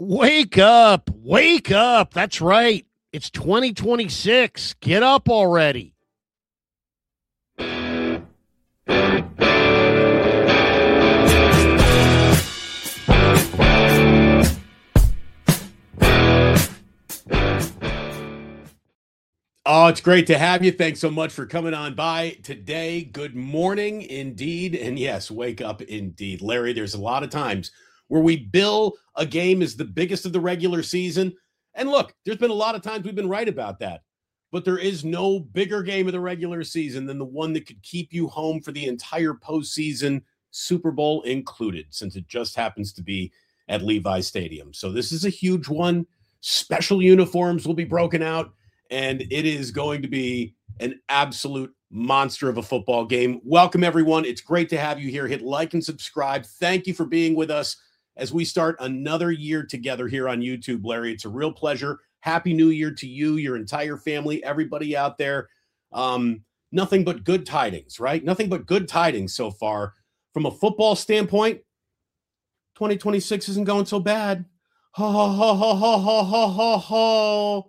Wake up. Wake up. That's right. It's 2026. Get up already. Oh, it's great to have you. Thanks so much for coming on by today. Good morning, indeed. And yes, wake up, indeed. Larry, there's a lot of times where we bill a game as the biggest of the regular season. And look, there's been a lot of times we've been right about that. But there is no bigger game of the regular season than the one that could keep you home for the entire postseason, Super Bowl included, since it just happens to be at Levi Stadium. So this is a huge one. Special uniforms will be broken out. And it is going to be an absolute monster of a football game. Welcome, everyone. It's great to have you here. Hit like and subscribe. Thank you for being with us as we start another year together here on YouTube, Larry. It's a real pleasure. Happy New Year to you, your entire family, everybody out there. Nothing but good tidings, right? Nothing but good tidings so far. From a football standpoint, 2026 isn't going so bad. Ha, ha, ha, ha, ha, ha, ha, ha, ha.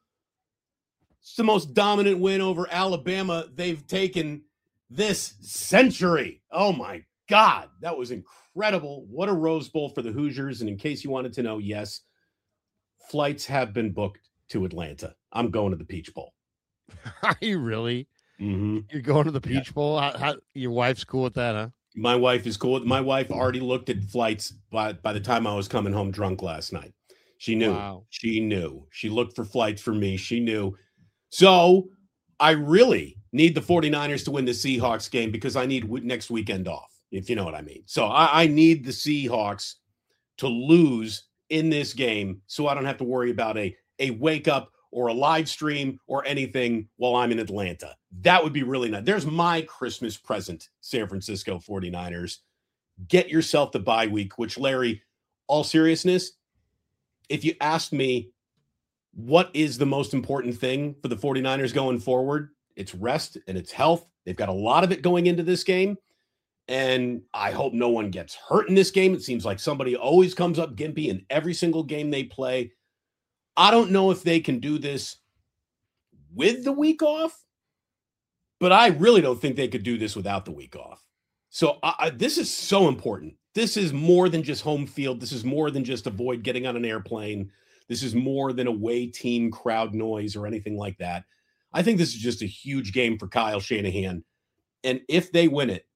It's the most dominant win over Alabama they've taken this century. Oh, my God. That was incredible. What a Rose Bowl for the Hoosiers. And in case you wanted to know, yes, flights have been booked to Atlanta. I'm going to the Peach Bowl. Are you really? Mm-hmm. You're going to the Peach Bowl? How, your wife's cool with that, huh? My wife is cool. My wife already looked at flights by the time I was coming home drunk last night. She knew. Wow. She knew. She looked for flights for me. She knew. So I really need the 49ers to win the Seahawks game because I need next weekend off, if you know what I mean. So I need the Seahawks to lose in this game so I don't have to worry about a wake up or a live stream or anything while I'm in Atlanta. That would be really nice. There's my Christmas present, San Francisco 49ers. Get yourself the bye week, which, Larry, all seriousness, if you asked me, what is the most important thing for the 49ers going forward? It's rest and it's health. They've got a lot of it going into this game. And I hope no one gets hurt in this game. It seems like somebody always comes up gimpy in every single game they play. I don't know if they can do this with the week off, but I really don't think they could do this without the week off. So this is so important. This is more than just home field. This is more than just avoid getting on an airplane. This is more than away team crowd noise or anything like that. I think this is just a huge game for Kyle Shanahan. And if they win it,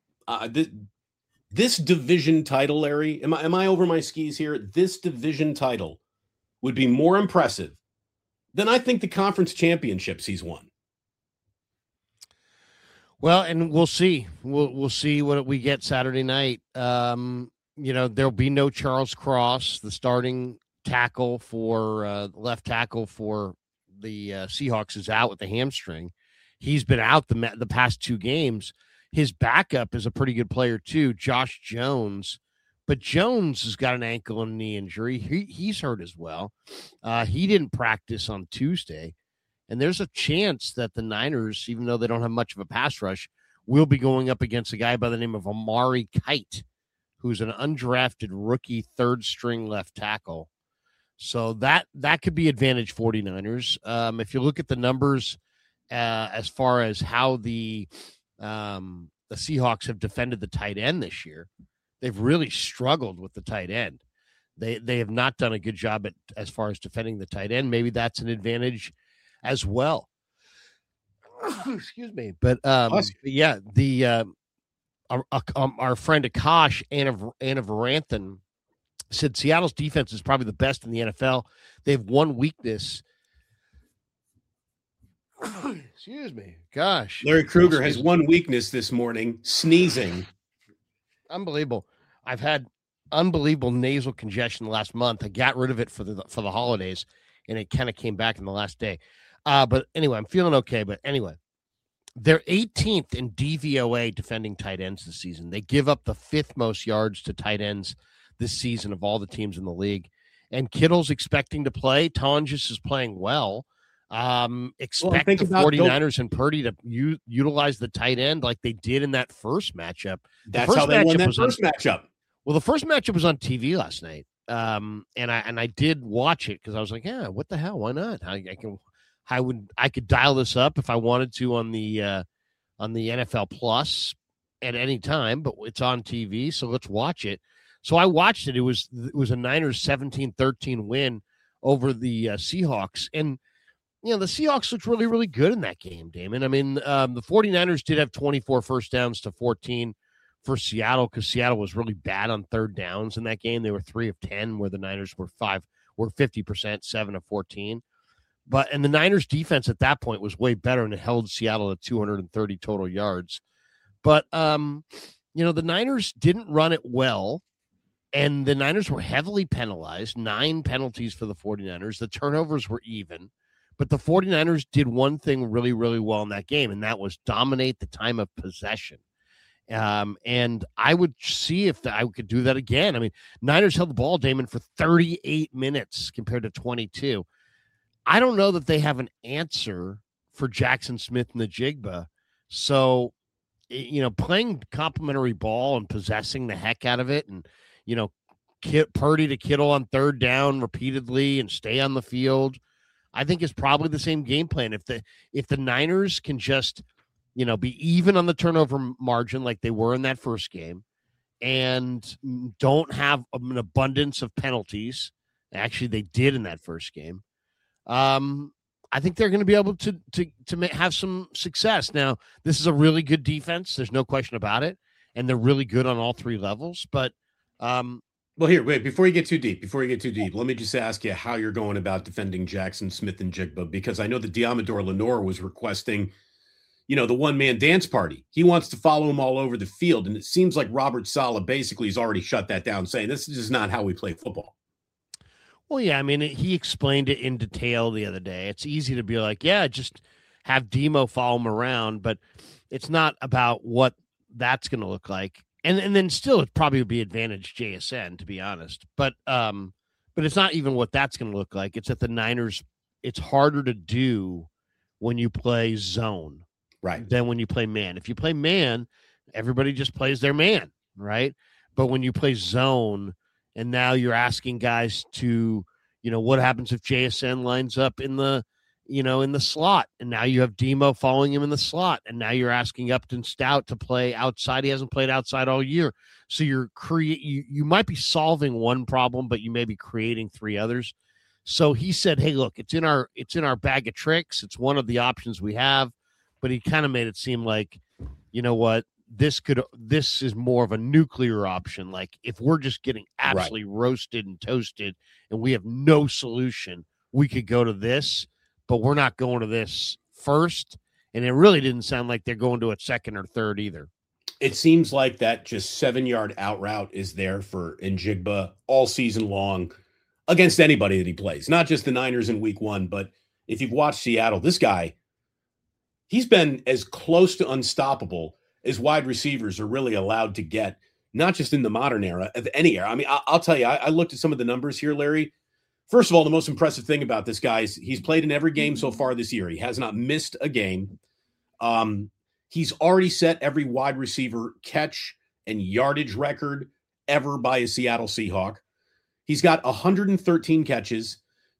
this division title, Larry, am I over my skis here? This division title would be more impressive than I think the conference championships he's won. Well, and we'll see. We'll see what we get Saturday night. There'll be no Charles Cross, the starting tackle for left tackle for the Seahawks is out with the hamstring. He's been out the past two games. His backup is a pretty good player too, Josh Jones. But Jones has got an ankle and knee injury. He's hurt as well. He didn't practice on Tuesday. And there's a chance that the Niners, even though they don't have much of a pass rush, will be going up against a guy by the name of Amari Kite, who's an undrafted rookie third-string left tackle. So that could be advantage 49ers. If you look at the numbers as far as how the Seahawks have defended the tight end this year, they've really struggled with the tight end. They have not done a good job as far as defending the tight end. Maybe that's an advantage as well. Excuse me. But yeah, our friend Akash Anavarantham said Seattle's defense is probably the best in the NFL. They have one weakness. Excuse me. Gosh. Larry Krueger has one weakness this morning, sneezing. Unbelievable. I've had unbelievable nasal congestion the last month. I got rid of it for the holidays, and it kind of came back in the last day. But anyway, I'm feeling okay. But anyway, they're 18th in DVOA defending tight ends this season. They give up the 5th most yards to tight ends this season of all the teams in the league. And Kittle's expecting to play. Tonjes is playing well. Expect the 49ers and Purdy to utilize the tight end like they did in that first matchup. That's how they won that first matchup. Well, the first matchup was on TV last night. I did watch it because I was like, yeah, what the hell? Why not? I could dial this up if I wanted to on the NFL Plus at any time, but it's on TV, so let's watch it. So I watched it. It was a Niners 17-13 win over the Seahawks. And, the Seahawks looked really, really good in that game, Damon. I mean, the 49ers did have 24 first downs to 14 for Seattle because Seattle was really bad on third downs in that game. They were 3 of 10, where the Niners were 50%, 7 of 14. And the Niners defense at that point was way better, and it held Seattle at 230 total yards. But, the Niners didn't run it well, and the Niners were heavily penalized, 9 penalties for the 49ers. The turnovers were even. But the 49ers did one thing really, really well in that game, and that was dominate the time of possession. And I would see if I could do that again. I mean, Niners held the ball, Damon, for 38 minutes compared to 22. I don't know that they have an answer for Jackson Smith and the Jigba. So, playing complimentary ball and possessing the heck out of it and, Purdy to Kittle on third down repeatedly and stay on the field, I think is probably the same game plan. If the Niners can just, be even on the turnover margin like they were in that first game and don't have an abundance of penalties. Actually, they did in that first game. I think they're going to be able to have some success. Now, this is a really good defense. There's no question about it. And they're really good on all 3 levels. But, well, here, wait, before you get too deep, let me just ask you how you're going about defending Jackson Smith and Jigba, because I know that Diamador Lenore was requesting, the one-man dance party. He wants to follow him all over the field, and it seems like Robert Saleh basically has already shut that down, saying this is just not how we play football. Well, yeah, I mean, he explained it in detail the other day. It's easy to be like, yeah, just have Demo follow him around, but it's not about what that's going to look like. And then still, it probably would be advantage JSN, to be honest. But it's not even what that's going to look like. It's that the Niners, it's harder to do when you play zone, right, than when you play man. If you play man, everybody just plays their man, right? But when you play zone, and now you're asking guys to, what happens if JSN lines up in the, in the slot, and now you have Demo following him in the slot, and now you're asking Upton Stout to play outside. He hasn't played outside all year. So you might be solving one problem, but you may be creating 3 others. So he said, hey, look, it's in our bag of tricks. It's one of the options we have, but he kind of made it seem like, you know what, this is more of a nuclear option. Like if we're just getting absolutely roasted and toasted and we have no solution, we could go to this, but we're not going to this first. And it really didn't sound like they're going to it second or third either. It seems like that just 7-yard out route is there for Njigba all season long against anybody that he plays, not just the Niners in week 1, but if you've watched Seattle, this guy, he's been as close to unstoppable as wide receivers are really allowed to get, not just in the modern era, of any era. I mean, I'll tell you, I looked at some of the numbers here, Larry. First of all, the most impressive thing about this guy is he's played in every game so far this year. He has not missed a game. He's already set every wide receiver catch and yardage record ever by a Seattle Seahawk. He's got 113 catches,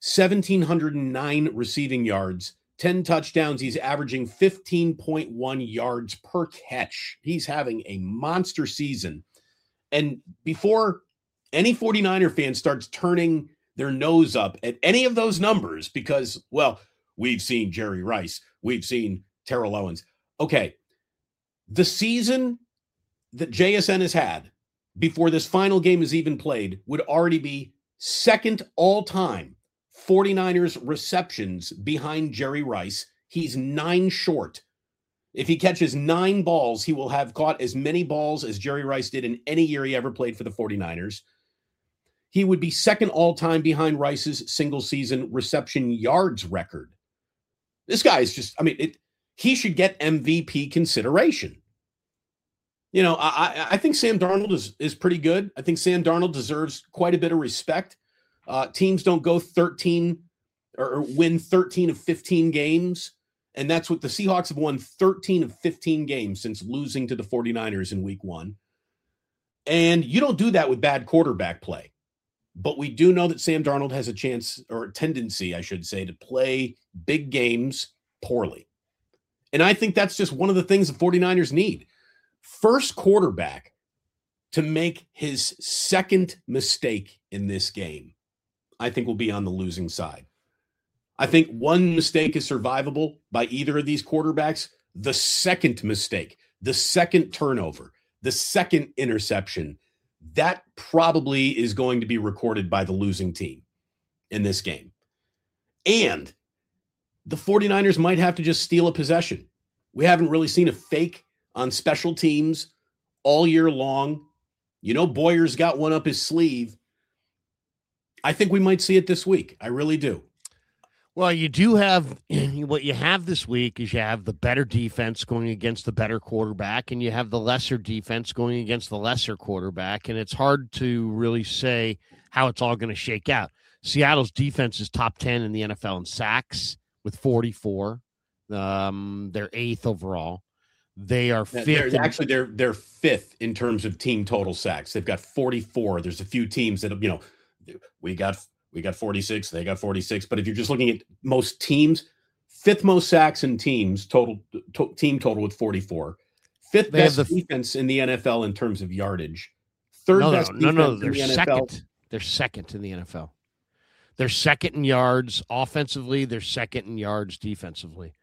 1,709 receiving yards, 10 touchdowns. He's averaging 15.1 yards per catch. He's having a monster season. And before any 49er fan starts turning their nose up at any of those numbers, because, well, we've seen Jerry Rice, we've seen Terrell Owens. Okay, the season that JSN has had before this final game is even played would already be second all-time 49ers receptions behind Jerry Rice. He's 9 short. If he catches 9 balls, he will have caught as many balls as Jerry Rice did in any year he ever played for the 49ers. He would be second all-time behind Rice's single-season reception yards record. This guy is just, I mean, he should get MVP consideration. You know, I think Sam Darnold is pretty good. I think Sam Darnold deserves quite a bit of respect. Teams don't go 13 or win 13 of 15 games. And that's what the Seahawks have won, 13 of 15 games since losing to the 49ers in week 1. And you don't do that with bad quarterback play. But we do know that Sam Darnold has a chance, or a tendency, I should say, to play big games poorly. And I think that's just one of the things the 49ers need. First quarterback to make his second mistake in this game, I think will be on the losing side. I think one mistake is survivable by either of these quarterbacks. The second mistake, the second turnover, the second interception, that probably is going to be recorded by the losing team in this game. And the 49ers might have to just steal a possession. We haven't really seen a fake on special teams all year long. You know, Boyer's got one up his sleeve. I think we might see it this week. I really do. Well, you do have what you have this week is you have the better defense going against the better quarterback, and you have the lesser defense going against the lesser quarterback. And it's hard to really say how it's all going to shake out. Seattle's defense is top 10 in the NFL in sacks with 44. They're eighth overall. They are fifth. They're fifth in terms of team total sacks. They've got 44. There's a few teams that, you know, we got 46, they got 46. But if you're just looking at most teams, fifth most sacks in teams total, team total with 44. Fifth best defense in the NFL in terms of yardage. Third best defense they're in the second. NFL. They're second in the NFL. They're second in yards offensively. They're second in yards defensively.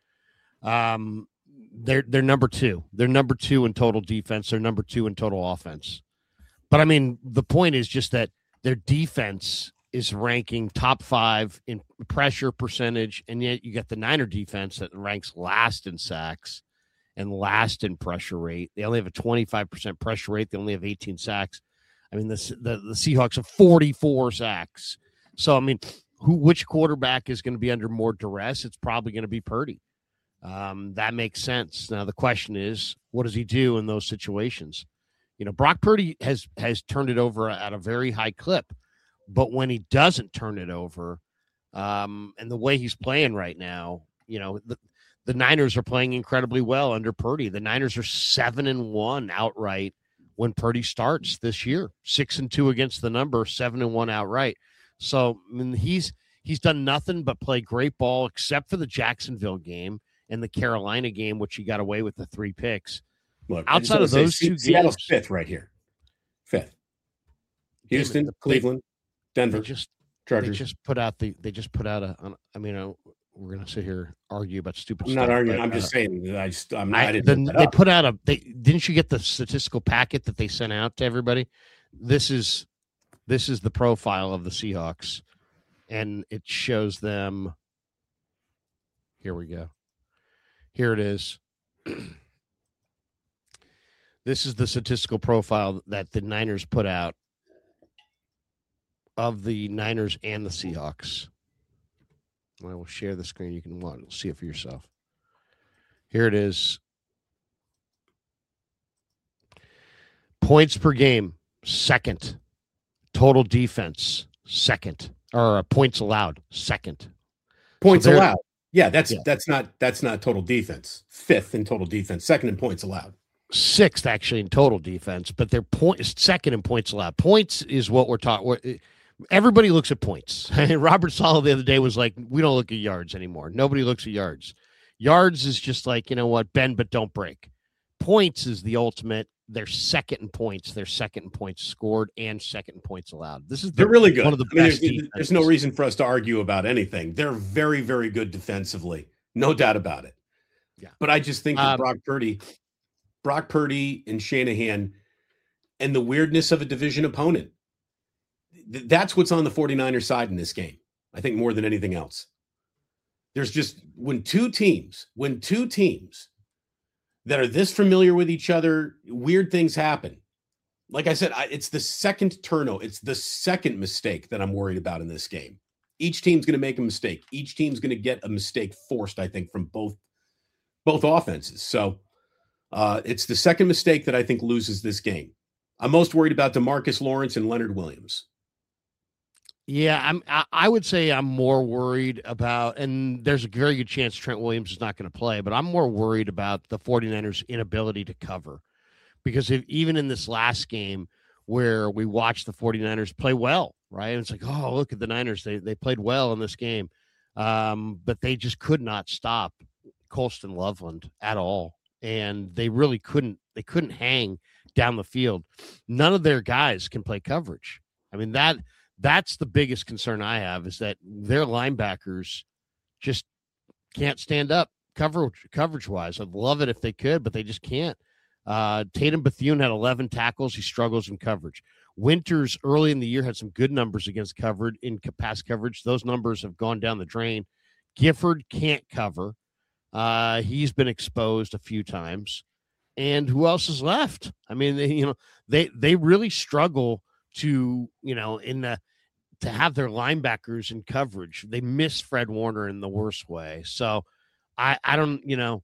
They're number two. They're number two in total defense. They're number two in total offense. But I mean, the point is just that their defense is ranking top 5 in pressure percentage, and yet you got the Niner defense that ranks last in sacks and last in pressure rate. They only have a 25% pressure rate. They only have 18 sacks. I mean, the Seahawks have 44 sacks. So, I mean, which quarterback is going to be under more duress? It's probably going to be Purdy. That makes sense. Now, the question is, what does he do in those situations? You know, Brock Purdy has turned it over at a very high clip. But when he doesn't turn it over, and the way he's playing right now, you know, the Niners are playing incredibly well under Purdy. The Niners are 7-1 outright when Purdy starts this year. 6-2 against the number, 7-1 outright. So I mean, he's done nothing but play great ball, except for the Jacksonville game and the Carolina game, which he got away with the 3 picks. Look, outside of those two Seattle's games, fifth right here. Fifth. Houston, Cleveland, Denver, Chargers. They just put out we're going to sit here argue about stupid stuff. I'm not arguing. I'm just saying. Didn't you get the statistical packet that they sent out to everybody? This is the profile of the Seahawks, and it shows them. Here we go. Here it is. This is the statistical profile that the Niners put out of the Niners and the Seahawks. I will share the screen. You can see it for yourself. Here it is. Points per game, second. Total defense, second. Or points allowed, second. Points allowed. Yeah, that's not total defense. Fifth in total defense, second in points allowed. Sixth actually in total defense, but they're second in points allowed. Points is what we're talking. Everybody looks at points. Robert Saleh the other day was like, we don't look at yards anymore. Nobody looks at yards. Yards is just like, you know what, bend but don't break. Points is the ultimate. They're second in points. They're second in points scored and second in points allowed. They're really good. One of the best. There's no reason for us to argue about anything. They're very, very good defensively. No doubt about it. Yeah. But I just think that Brock Purdy and Shanahan and the weirdness of a division opponent, that's what's on the 49ers side in this game, I think, more than anything else. There's just when two teams that are this familiar with each other, weird things happen. Like I said, it's the second turnover. It's the second mistake that I'm worried about in this game. Each team's going to make a mistake. Each team's going to get a mistake forced, I think, from both offenses. So it's the second mistake that I think loses this game. I'm most worried about DeMarcus Lawrence and Leonard Williams. Yeah, I would say I'm more worried about, and there's a very good chance Trent Williams is not going to play, but I'm more worried about the 49ers' inability to cover. Because even in this last game, where we watched the 49ers play well, right? And it's like, oh, look at the Niners. They played well in this game. But they just could not stop Colston Loveland at all. And they really couldn't hang down the field. None of their guys can play coverage. I mean, that's the biggest concern I have, is that their linebackers just can't stand up coverage wise. I'd love it if they could, but they just can't. Tatum Bethune had 11 tackles. He struggles in coverage. Winters early in the year had some good numbers against coverage in pass coverage. Those numbers have gone down the drain. Gifford can't cover. He's been exposed a few times. And who else is left? I mean, they really struggle to have their linebackers in coverage. They miss Fred Warner in the worst way. So I don't,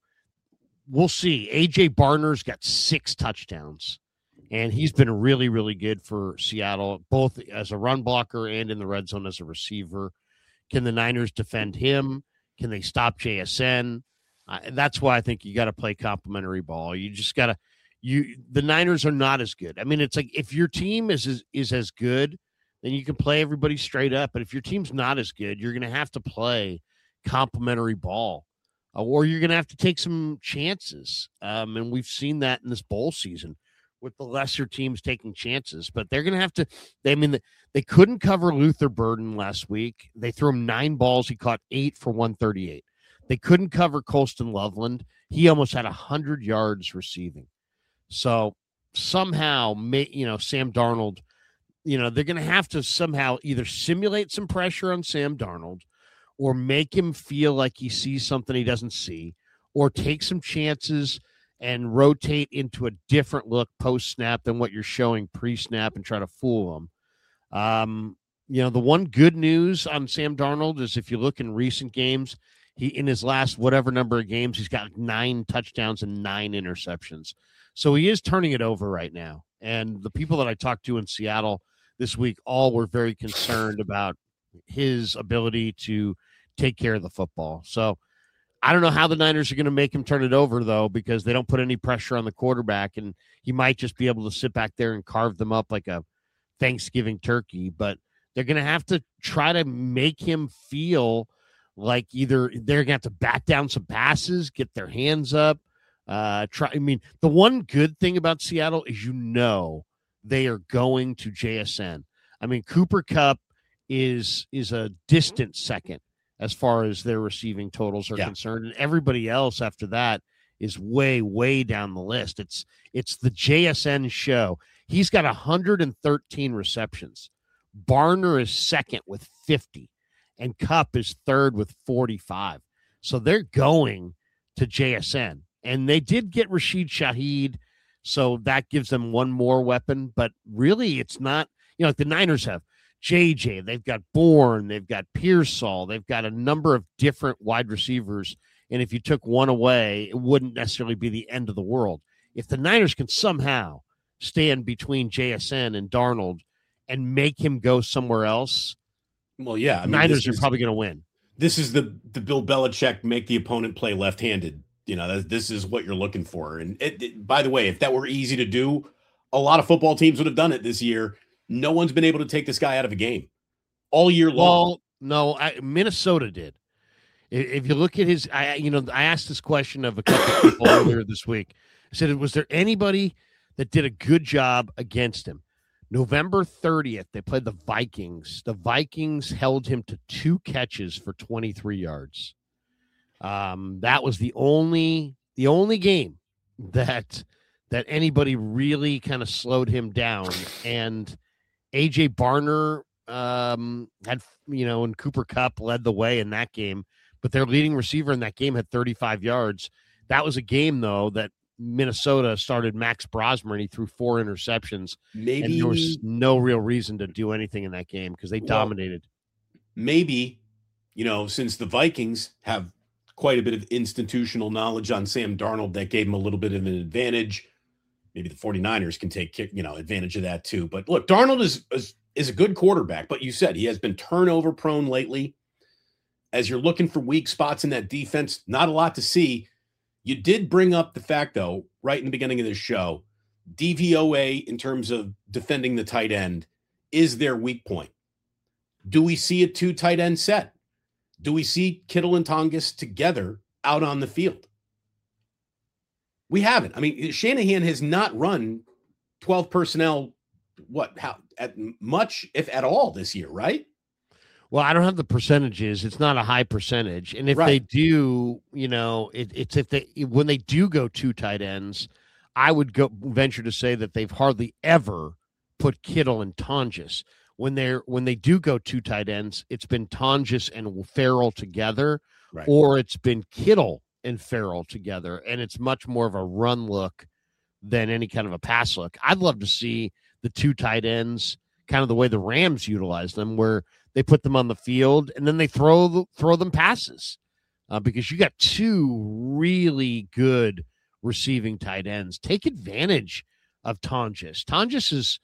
we'll see. AJ Barner's got 6 touchdowns, and he's been really, really good for Seattle, both as a run blocker and in the red zone as a receiver. Can the Niners defend him? Can they stop JSN? That's why I think you got to play complementary ball. You just got to. The Niners are not as good. I mean, it's like if your team is as good, then you can play everybody straight up. But if your team's not as good, you're going to have to play complementary ball, or you're going to have to take some chances. And we've seen that in this bowl season with the lesser teams taking chances. But they're going to have to. They couldn't cover Luther Burden last week. They threw him 9 balls. He caught 8 for 138. They couldn't cover Colston Loveland. He almost had 100 yards receiving. So somehow, Sam Darnold, they're going to have to somehow either simulate some pressure on Sam Darnold, or make him feel like he sees something he doesn't see, or take some chances and rotate into a different look post-snap than what you're showing pre-snap and try to fool them. The one good news on Sam Darnold is if you look in recent games, he, in his last whatever number of games, he's got 9 touchdowns and 9 interceptions. So he is turning it over right now. And the people that I talked to in Seattle this week all were very concerned about his ability to take care of the football. So I don't know how the Niners are going to make him turn it over, though, because they don't put any pressure on the quarterback, and he might just be able to sit back there and carve them up like a Thanksgiving turkey. But they're going to have to try to make him feel like either they're going to have to bat down some passes, get their hands up. The one good thing about Seattle is they are going to JSN. I mean, Cooper Kupp is a distant second as far as their receiving totals are concerned, and everybody else after that is way, way down the list. It's the JSN show. He's got 113 receptions. Barner is second with 50. And Kupp is third with 45. So they're going to JSN. And they did get Rashid Shaheed, so that gives them one more weapon. But really, it's not, like the Niners have JJ, they've got Bourne, they've got Pearsall, they've got a number of different wide receivers. And if you took one away, it wouldn't necessarily be the end of the world. If the Niners can somehow stand between JSN and Darnold and make him go somewhere else, well, yeah, Niners are probably going to win. This is the Bill Belichick make the opponent play left-handed. This is what you're looking for. And by the way, if that were easy to do, a lot of football teams would have done it this year. No one's been able to take this guy out of a game all year long. Well, no, Minnesota did. If you look at his, I asked this question of a couple of people earlier this week. I said, was there anybody that did a good job against him? November 30th, they played the Vikings. The Vikings held him to 2 catches for 23 yards. That was the only game that anybody really kind of slowed him down. And AJ Barner had, and Cooper Kupp led the way in that game, but their leading receiver in that game had 35 yards. That was a game, though, that Minnesota started Max Brosmer, and he threw 4 interceptions. And there was no real reason to do anything in that game because they dominated. Maybe, since the Vikings have quite a bit of institutional knowledge on Sam Darnold, that gave him a little bit of an advantage. Maybe the 49ers can take, advantage of that too. But look, Darnold is a good quarterback, but you said he has been turnover prone lately. As you're looking for weak spots in that defense, not a lot to see. You did bring up the fact, though, right in the beginning of this show, DVOA in terms of defending the tight end is their weak point. Do we see a 2 tight end set? Do we see Kittle and Tongas together out on the field? We haven't. I mean, Shanahan has not run 12 personnel, much, if at all, this year, right? Well, I don't have the percentages. It's not a high percentage. And if they do, it's when they do go 2 tight ends, I would venture to say that they've hardly ever put Kittle and Tongas. When they do go 2 tight ends, it's been Tongas and Farrell together, right, or it's been Kittle and Farrell together, and it's much more of a run look than any kind of a pass look. I'd love to see the 2 tight ends kind of the way the Rams utilize them, where they put them on the field and then they throw them passes, because you got 2 really good receiving tight ends. Take advantage of Tongas. Tongas is,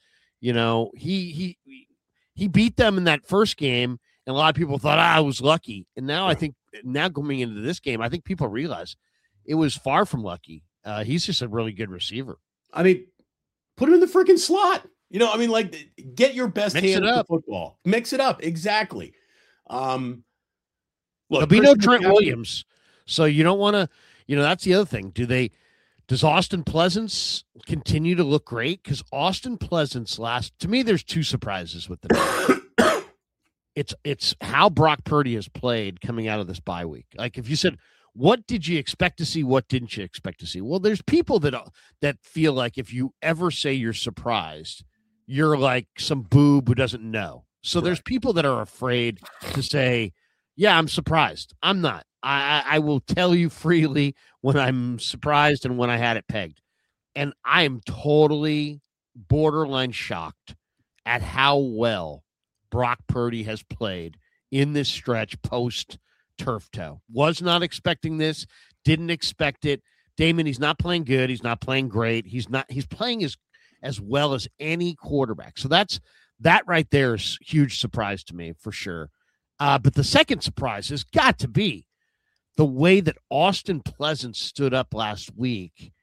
he beat them in that first game, and a lot of people thought, I was lucky. And now I think going into this game, I think people realize it was far from lucky. He's just a really good receiver. I mean, put him in the freaking slot. Get your best hand at the football. Mix it up. Exactly. Look, there'll be no Trent Williams. So you don't want to, that's the other thing. Does Austin Pleasance continue to look great? Because Austin Pleasance to me, there's 2 surprises with the It's how Brock Purdy has played coming out of this bye week. Like, if you said, what did you expect to see? What didn't you expect to see? Well, there's people that feel like if you ever say you're surprised, you're like some boob who doesn't know. So there's people that are afraid to say, yeah, I'm surprised. I'm not. I will tell you freely when I'm surprised and when I had it pegged. And I am totally borderline shocked at how well Brock Purdy has played in this stretch post turf toe. Was not expecting this. Didn't expect it. Damon, he's not playing good. He's not playing great. He's playing as well as any quarterback. So that right there is huge surprise to me for sure. But the second surprise has got to be the way that Austin Pleasance stood up last week,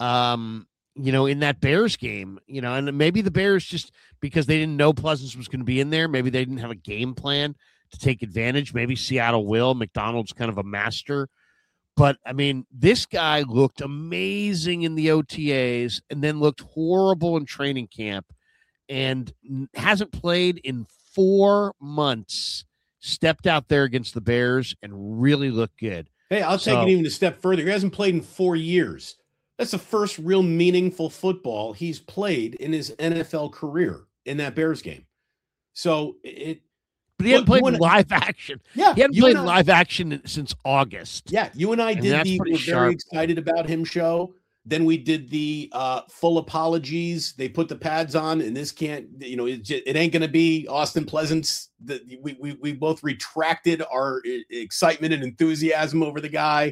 in that Bears game, and maybe the Bears, just because they didn't know Pleasance was going to be in there, maybe they didn't have a game plan to take advantage. Maybe Seattle will. McDonald's kind of a master. But, I mean, this guy looked amazing in the OTAs and then looked horrible in training camp and hasn't played in 4 months. Stepped out there against the Bears and really looked good. Hey, I'll take it even a step further. He hasn't played in 4 years. That's the first real meaningful football he's played in his NFL career in that Bears game. So but he hadn't played in live action. Yeah, he hadn't played in live action since August. Yeah, you and I did we're very excited about him show. Then we did the full apologies. They put the pads on, and this can't, it ain't going to be Austin Pleasance. We both retracted our excitement and enthusiasm over the guy.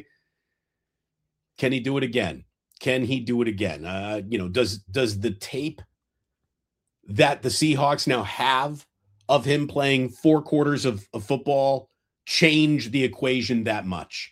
Can he do it again? Can he do it again? Does the tape that the Seahawks now have of him playing 4 quarters of football change the equation that much?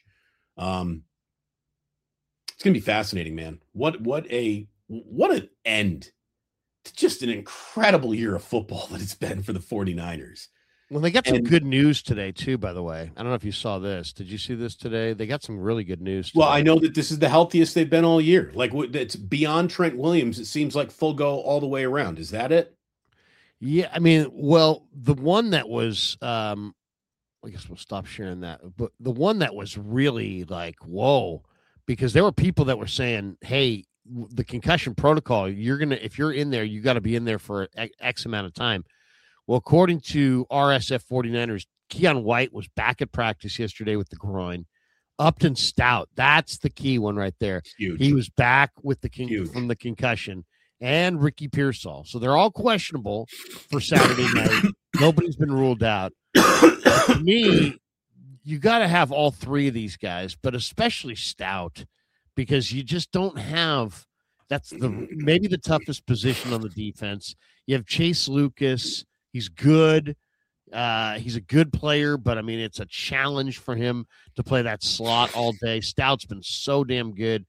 It's going to be fascinating, man. What an end to just an incredible year of football that it's been for the 49ers. Well, they got some good news today, too, by the way. I don't know if you saw this. Did you see this today? They got some really good news today. Well, I know that this is the healthiest they've been all year. Like, it's beyond Trent Williams. It seems like full go all the way around. Is that it? Yeah, I mean, well, the one that was I guess we'll stop sharing that. But the one that was really like, whoa, because there were people that were saying, hey, the concussion protocol, if you're in there, you got to be in there for X amount of time. Well, according to RSF 49ers, Keon White was back at practice yesterday with the groin. Upton Stout, that's the key one right there. Huge. He was back with from the concussion, and Ricky Pearsall. So they're all questionable for Saturday night. Nobody's been ruled out. To me, you got to have all 3 of these guys, but especially Stout, because you just don't have. That's maybe the toughest position on the defense. You have Chase Lucas. He's good. He's a good player, but I mean, it's a challenge for him to play that slot all day. Stout's been so damn good.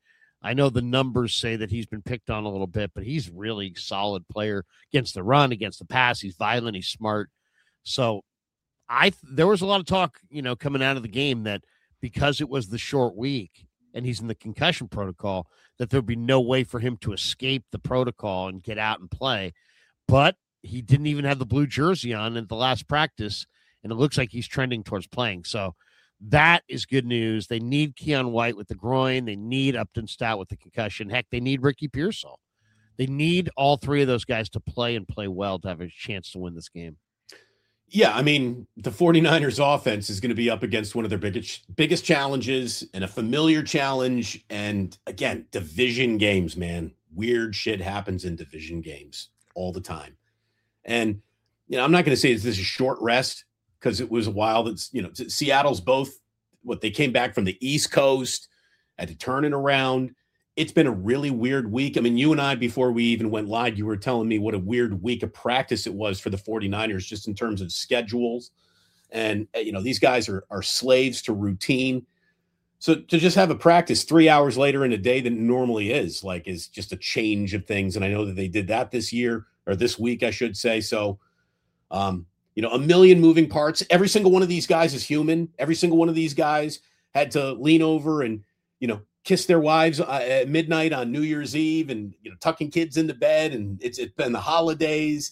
I know the numbers say that he's been picked on a little bit, but he's really solid player against the run, against the pass. He's violent. He's smart. So there was a lot of talk, coming out of the game that because it was the short week and he's in the concussion protocol, that there'd be no way for him to escape the protocol and get out and play. But he didn't even have the blue jersey on at the last practice, and it looks like he's trending towards playing. So that is good news. They need Keon White with the groin. They need Upton Stout with the concussion. Heck, they need Ricky Pearsall. They need all three of those guys to play and play well to have a chance to win this game. Yeah, I mean, the 49ers offense is going to be up against one of their biggest challenges and a familiar challenge. And again, division games, man. Weird shit happens in division games all the time. And, I'm not going to say this is a short rest, because it was a while that's, Seattle's both they came back from the East Coast, had to turn it around. It's been a really weird week. I mean, you and I, before we even went live, you were telling me what a weird week of practice it was for the 49ers, just in terms of schedules. And, these guys are slaves to routine. So to just have a practice 3 hours later in a day than it normally is just a change of things. And I know that they did that this week, I should say. So, a million moving parts. Every single one of these guys is human. Every single one of these guys had to lean over and, kiss their wives at midnight on New Year's Eve, and, tucking kids into bed. And it's been the holidays.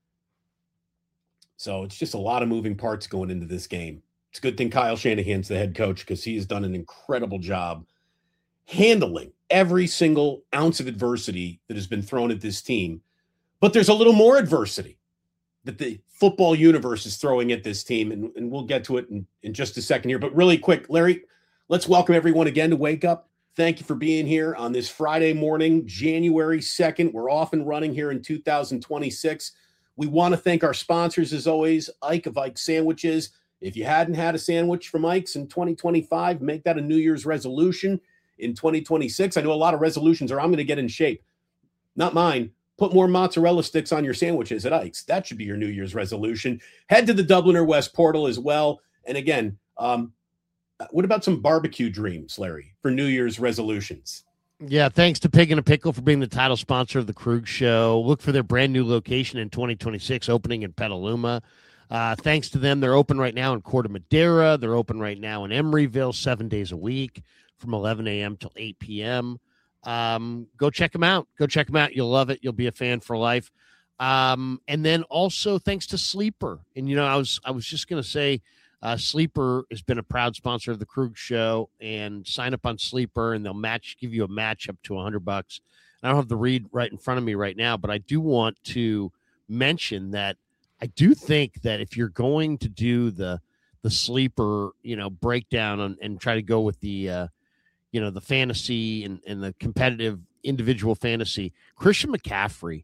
So it's just a lot of moving parts going into this game. It's a good thing Kyle Shanahan's the head coach, because he has done an incredible job handling every single ounce of adversity that has been thrown at this team. But there's a little more adversity that the football universe is throwing at this team. And we'll get to it in just a second here. But really quick, Larry, let's welcome everyone again to Wake Up. Thank you for being here on this Friday morning, January 2nd. We're off and running here in 2026. We want to thank our sponsors, as always, Ike of Ike Sandwiches. If you hadn't had a sandwich from Ike's in 2025, make that a New Year's resolution in 2026. I know a lot of resolutions are, I'm going to get in shape. Not mine. Put more mozzarella sticks on your sandwiches at Ike's. That should be your New Year's resolution. Head to the Dubliner West portal as well. And again, what about some barbecue dreams, Larry, for New Year's resolutions? Yeah, thanks to Pig and a Pickle for being the title sponsor of the Krug Show. Look for their brand new location in 2026, opening in Petaluma. Thanks to them, they're open right now in Corte Madera. They're open right now in Emeryville 7 days a week from 11 a.m. till 8 p.m. Go check them out. You'll love it. You'll be a fan for life. And then also thanks to Sleeper. And, I was just going to say, Sleeper has been a proud sponsor of the Krug Show, and sign up on Sleeper and they'll give you a match up to $100. I don't have the read right in front of me right now, but I do want to mention that I do think that if you're going to do the Sleeper, breakdown and try to go with the, the fantasy and the competitive individual fantasy, Christian McCaffrey,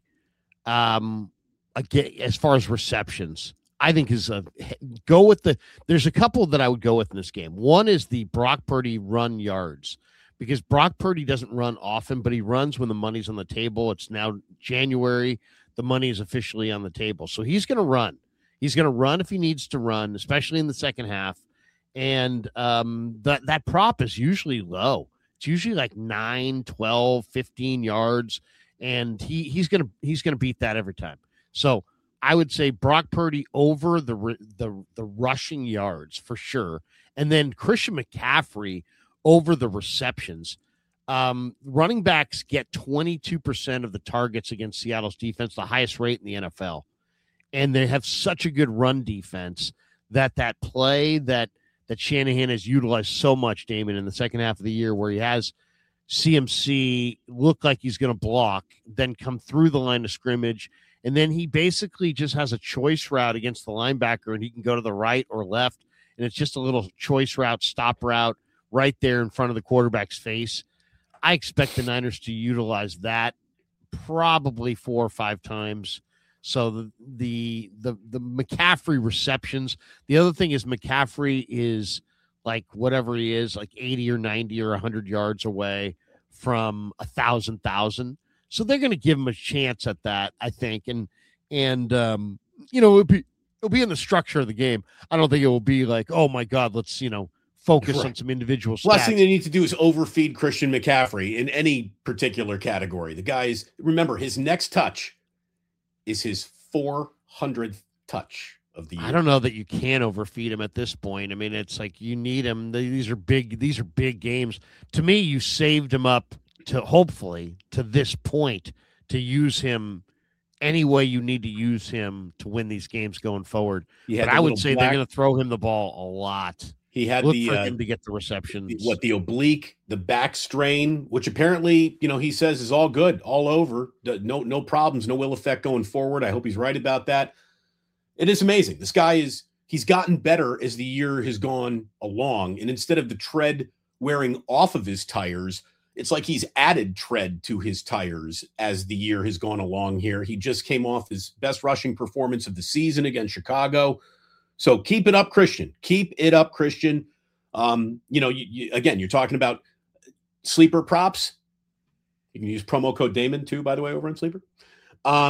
again, as far as receptions, I think there's a couple that I would go with in this game. One is the Brock Purdy run yards, because Brock Purdy doesn't run often, but he runs when the money's on the table. It's now January. The money is officially on the table. So he's going to run. He's going to run if he needs to run, especially in the second half. And that prop is usually low. It's usually like 9, 12, 15 yards. And he's going to beat that every time. So I would say Brock Purdy over the rushing yards for sure. And then Christian McCaffrey over the receptions. Running backs get 22% of the targets against Seattle's defense, the highest rate in the NFL. And they have such a good run defense that play that Shanahan has utilized so much, Damon, in the second half of the year, where he has CMC look like he's going to block, then come through the line of scrimmage, and then he basically just has a choice route against the linebacker, and he can go to the right or left, and it's just a little choice route, stop route right there in front of the quarterback's face. I expect the Niners to utilize that probably 4 or 5 times. So the McCaffrey receptions. The other thing is McCaffrey is like whatever he is, like 80 or 90 or 100 yards away from 1,000. So they're going to give him a chance at that, I think. And it'll be in the structure of the game. I don't think it will be like, oh my God, let's, focus on some individual stats. Last thing they need to do is overfeed Christian McCaffrey in any particular category. The guy's, remember, his next touch is his 400th touch of the year. I don't know that you can overfeed him at this point. I mean, it's like you need him. These are big games. To me, you saved him up to hopefully to this point to use him any way you need to use him to win these games going forward. But I would say they're going to throw him the ball a lot. He had for him to get the receptions. The oblique, the back strain, which apparently, he says is all good, all over. No problems, no ill effect going forward. I hope he's right about that. It is amazing. This guy he's gotten better as the year has gone along. And instead of the tread wearing off of his tires, it's like he's added tread to his tires as the year has gone along here. He just came off his best rushing performance of the season against Chicago. So keep it up, Christian. Keep it up, Christian. Again, you're talking about sleeper props. You can use promo code Damon too, by the way, over on Sleeper. I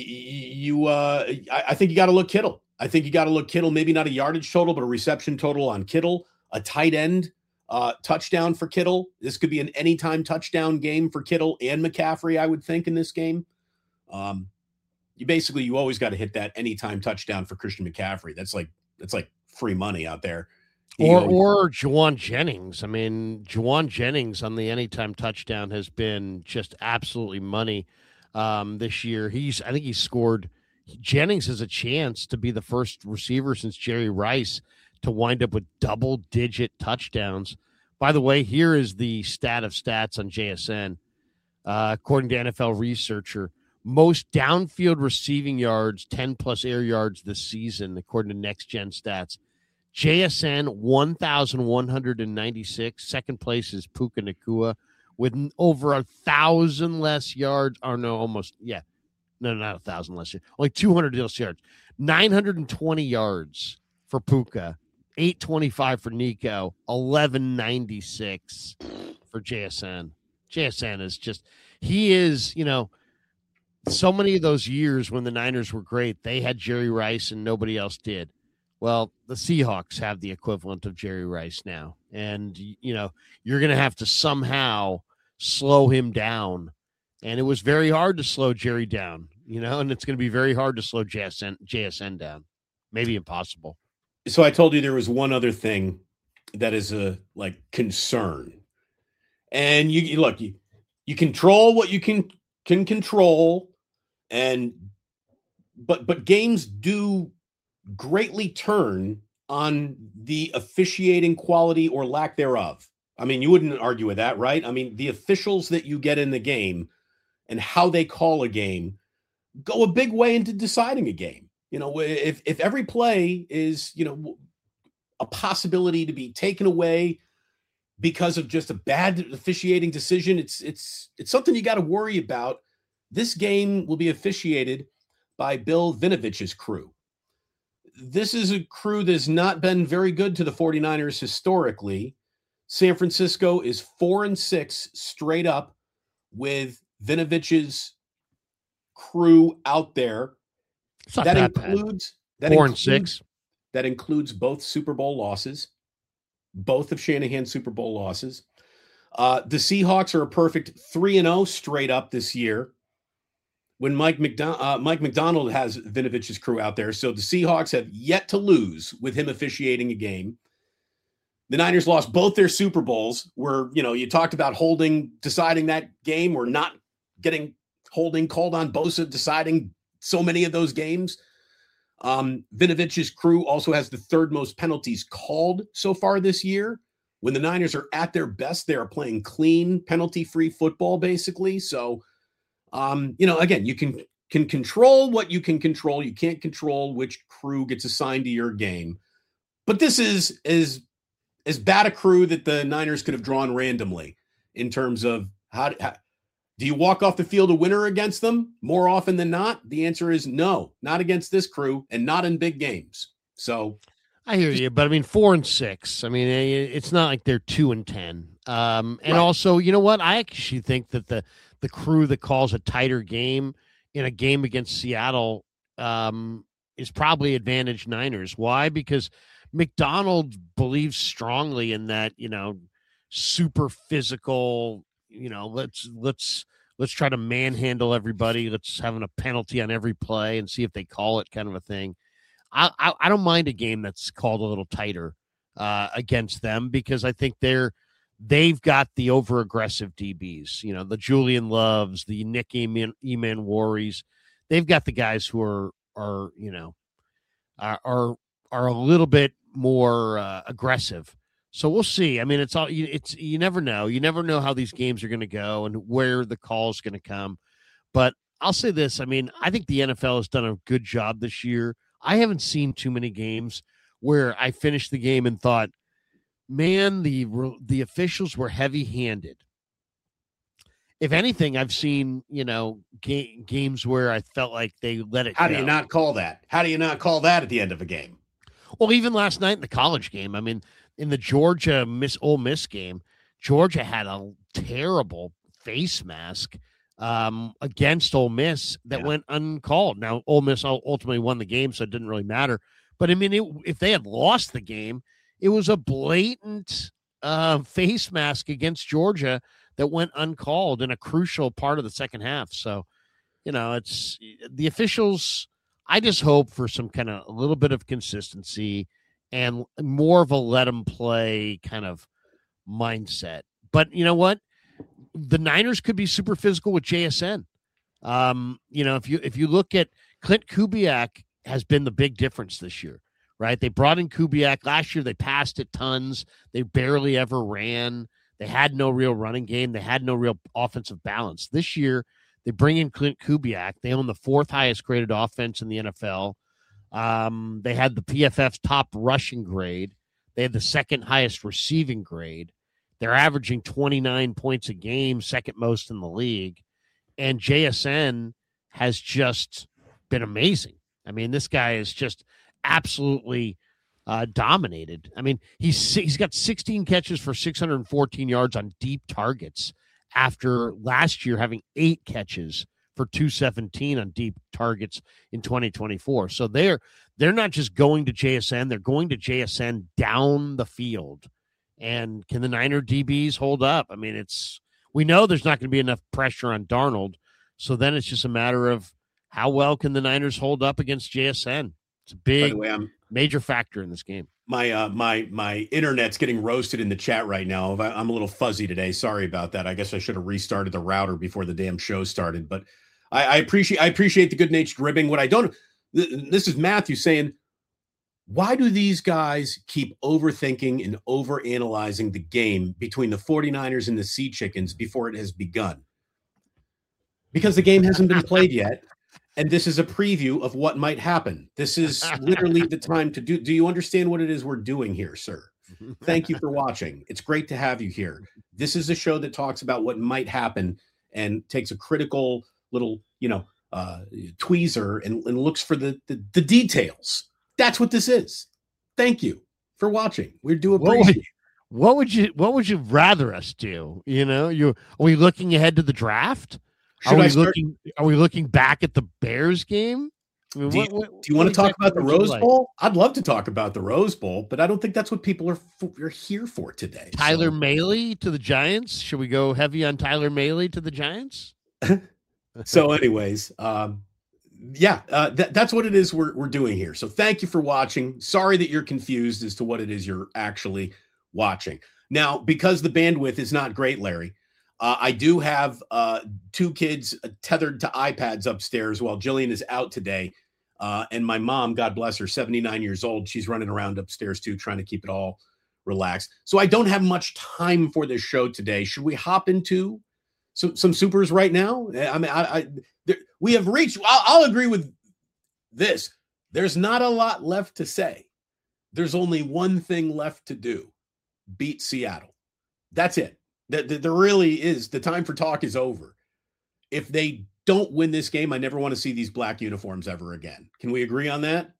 think you got to look Kittle. I think you got to look Kittle, maybe not a yardage total, but a reception total on Kittle, a tight end touchdown for Kittle. This could be an anytime touchdown game for Kittle and McCaffrey, I would think, in this game. You always got to hit that anytime touchdown for Christian McCaffrey. That's like free money out there. Or Juwan Jennings. I mean, Juwan Jennings on the anytime touchdown has been just absolutely money this year. I think he scored. Jennings has a chance to be the first receiver since Jerry Rice to wind up with double-digit touchdowns. By the way, here is the stat of stats on JSN. According to NFL Researcher, most downfield receiving yards, 10-plus air yards this season, according to Next Gen Stats. JSN, 1,196. Second place is Puka Nacua with over 1,000 less yards. Or no, almost, yeah. No, not 1,000 less yards. Only 200 less yards. 920 yards for Puka. 825 for Nico. 1,196 for JSN. JSN is just, he is, so many of those years when the Niners were great, they had Jerry Rice and nobody else did. Well, the Seahawks have the equivalent of Jerry Rice now. And, you're going to have to somehow slow him down. And it was very hard to slow Jerry down, and it's going to be very hard to slow JSN down. Maybe impossible. So I told you there was one other thing that is a concern. And you control what you can control. But games do greatly turn on the officiating quality or lack thereof. I mean, you wouldn't argue with that, right? I mean, the officials that you get in the game and how they call a game go a big way into deciding a game. If every play is, a possibility to be taken away because of just a bad officiating decision, it's something you got to worry about. This game will be officiated by Bill Vinovich's crew. This is a crew that's not been very good to the 49ers historically. San Francisco is 4-6 straight up with Vinovich's crew out there. That includes 4-6. That includes both Super Bowl losses, both of Shanahan's Super Bowl losses. The Seahawks are a perfect 3-0 straight up this year when Mike McDonald has Vinovich's crew out there. So the Seahawks have yet to lose with him officiating a game. The Niners lost both their Super Bowls where, you talked about deciding that game or not getting holding called on Bosa, deciding so many of those games. Vinovich's crew also has the third most penalties called so far this year. When the Niners are at their best, they are playing clean, penalty-free football, basically. So, again, you can control what you can control. You can't control which crew gets assigned to your game. But this is as bad a crew that the Niners could have drawn randomly in terms of how do you walk off the field a winner against them more often than not? The answer is no, not against this crew and not in big games. So I hear you, but I mean, 4-6. I mean, it's not like they're 2-10. And right. Also, you know what? I actually think that the crew that calls a tighter game in a game against Seattle is probably advantage Niners. Why? Because McDonald believes strongly in that, super physical, let's try to manhandle everybody. Let's have a penalty on every play and see if they call it, kind of a thing. I don't mind a game that's called a little tighter against them, because I think they've got the over aggressive DBs, the Julian Loves, the Nick Emmanwori's. They've got the guys who are a little bit more aggressive. So we'll see. I mean, you never know. You never know how these games are going to go and where the call is going to come. But I'll say this. I mean, I think the NFL has done a good job this year. I haven't seen too many games where I finished the game and thought, man, the officials were heavy-handed. If anything, I've seen, games where I felt like they let it go. How do you not call that? How do you not call that at the end of a game? Well, even last night in the college game, I mean, in the Georgia Ole Miss game, Georgia had a terrible face mask against Ole Miss that went uncalled. Now, Ole Miss ultimately won the game, so it didn't really matter. But, I mean, if they had lost the game, it was a blatant face mask against Georgia that went uncalled in a crucial part of the second half. So, it's the officials. I just hope for some kind of a little bit of consistency and more of a let them play kind of mindset. But you know what? The Niners could be super physical with JSN. If you look at Clint Kubiak has been the big difference this year, right? They brought in Kubiak last year. They passed it tons. They barely ever ran. They had no real running game. They had no real offensive balance. This year, they bring in Clint Kubiak. They own the 4th highest graded offense in the NFL. They had the PFF's top rushing grade. They had the 2nd highest receiving grade. They're averaging 29 points a game, second most in the league. And JSN has just been amazing. I mean, this guy is just absolutely dominated. I mean, he's got 16 catches for 614 yards on deep targets after last year having 8 catches for 217 on deep targets in 2024. So they're not just going to JSN, they're going to JSN down the field. And can the Niner DBs hold up? I mean, we know there's not going to be enough pressure on Darnold. So then it's just a matter of how well can the Niners hold up against JSN. It's a big, major factor in this game. My internet's getting roasted in the chat right now. I'm a little fuzzy today. Sorry about that. I guess I should have restarted the router before the damn show started. But I appreciate the good-natured ribbing. What I don't, this is Matthew saying, why do these guys keep overthinking and overanalyzing the game between the 49ers and the Sea Chickens before it has begun? Because the game hasn't been played yet. And this is a preview of what might happen. This is literally the time to do. Do you understand what it is we're doing here, sir? Thank you for watching. It's great to have you here. This is a show that talks about what might happen and takes a critical little, tweezer and looks for the details. That's what this is. Thank you for watching. We do appreciate. What would you rather us do? Are we looking ahead to the draft? Are we looking back at the Bears game? I mean, do you want to talk about the Rose Bowl? I'd love to talk about the Rose Bowl, but I don't think that's what people are here for today. Tyler Mahle to the Giants. Should we go heavy on Tyler Mahle to the Giants? So, anyways, that's what it is we're doing here. So, thank you for watching. Sorry that you're confused as to what it is you're actually watching. Now, because the bandwidth is not great, Larry. I do have 2 kids tethered to iPads upstairs while Jillian is out today. And my mom, God bless her, 79 years old. She's running around upstairs too, trying to keep it all relaxed. So I don't have much time for this show today. Should we hop into some supers right now? I mean, we have reached, I'll agree with this. There's not a lot left to say. There's only one thing left to do. Beat Seattle. That's it. There really is. The time for talk is over. If they don't win this game, I never want to see these black uniforms ever again. Can we agree on that?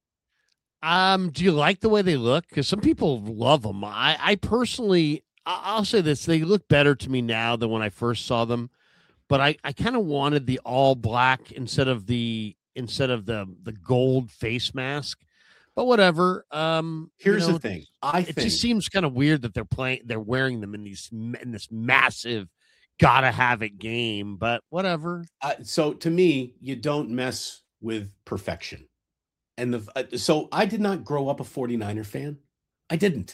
Do you like the way they look? Because some people love them. I personally, I'll say this. They look better to me now than when I first saw them. But I kind of wanted the all black instead of the instead of the gold face mask. But whatever. Here's the thing. It just seems kind of weird that they're wearing them in this massive gotta have it game. But whatever. So to me, you don't mess with perfection. And so I did not grow up a 49er fan. I didn't.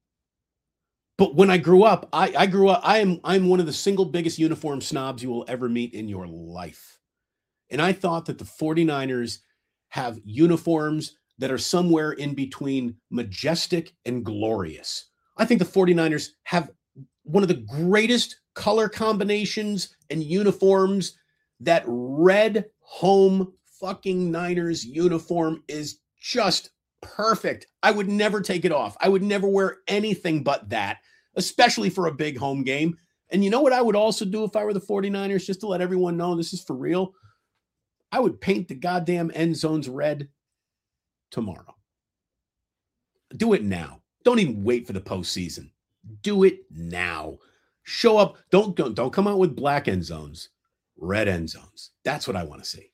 But when I grew up, I'm one of the single biggest uniform snobs you will ever meet in your life. And I thought that the 49ers have uniforms that are somewhere in between majestic and glorious. I think the 49ers have one of the greatest color combinations and uniforms. That red home fucking Niners uniform is just perfect. I would never take it off. I would never wear anything but that, especially for a big home game. And you know what I would also do if I were the 49ers, just to let everyone know this is for real? I would paint the goddamn end zones red tomorrow. Do it now. Don't even wait for the postseason. Do it now. Show up. Don't come out with black end zones, red end zones. That's what I want to see.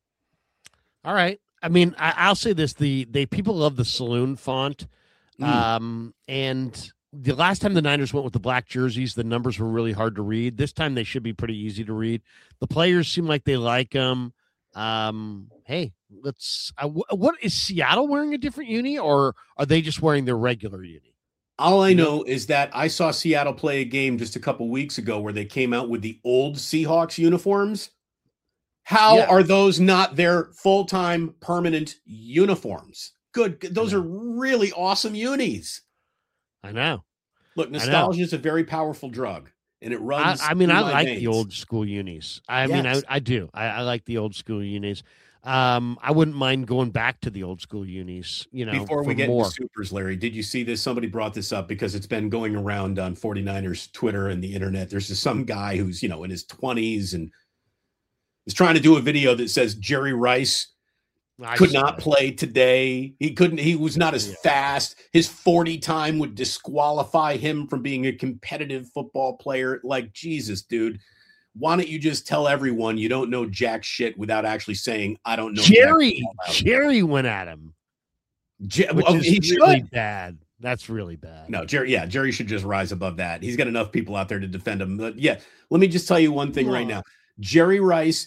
All right. I mean, I'll say this: the people love the saloon font, and the last time the Niners went with the black jerseys, the numbers were really hard to read. This time they should be pretty easy to read. The players seem like they like them. Hey, what is Seattle wearing a different uni, or are they just wearing their regular uni? All I know is that I saw Seattle play a game just a couple weeks ago where they came out with the old Seahawks uniforms. How are those not their full-time permanent uniforms? Good. Those are really awesome unis. I know. Look, nostalgia is a very powerful drug, and it runs. I like the old school unis. I do. I like the old school unis. I wouldn't mind going back to the old school unis, Before we get into supers, Larry, did you see this? Somebody brought this up because it's been going around on 49ers Twitter and the internet. There's just some guy who's, in his 20s and is trying to do a video that says Jerry Rice could not play today. He was not as fast. His 40 time would disqualify him from being a competitive football player. Like, Jesus, dude. Why don't you just tell everyone you don't know jack shit without actually saying, I don't know. Jerry went at him. He's really bad. That's really bad. No, Jerry should just rise above that. He's got enough people out there to defend him. But yeah, let me just tell you one thing right now. Jerry Rice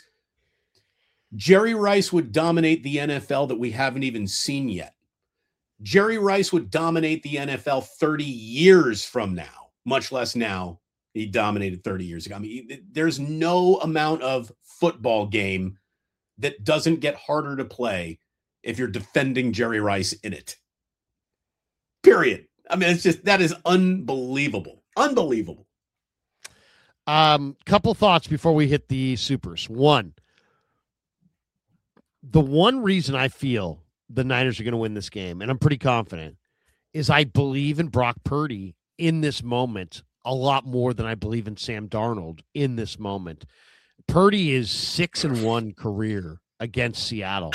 would dominate the NFL that we haven't even seen yet. Jerry Rice would dominate the NFL 30 years from now, much less now. He dominated 30 years ago. I mean, there's no amount of football game that doesn't get harder to play if you're defending Jerry Rice in it. Period. I mean, that is unbelievable. Unbelievable. Couple thoughts before we hit the supers. One, the one reason I feel the Niners are going to win this game, and I'm pretty confident, is I believe in Brock Purdy in this moment a lot more than I believe in Sam Darnold in this moment. Purdy is 6-1 career against Seattle.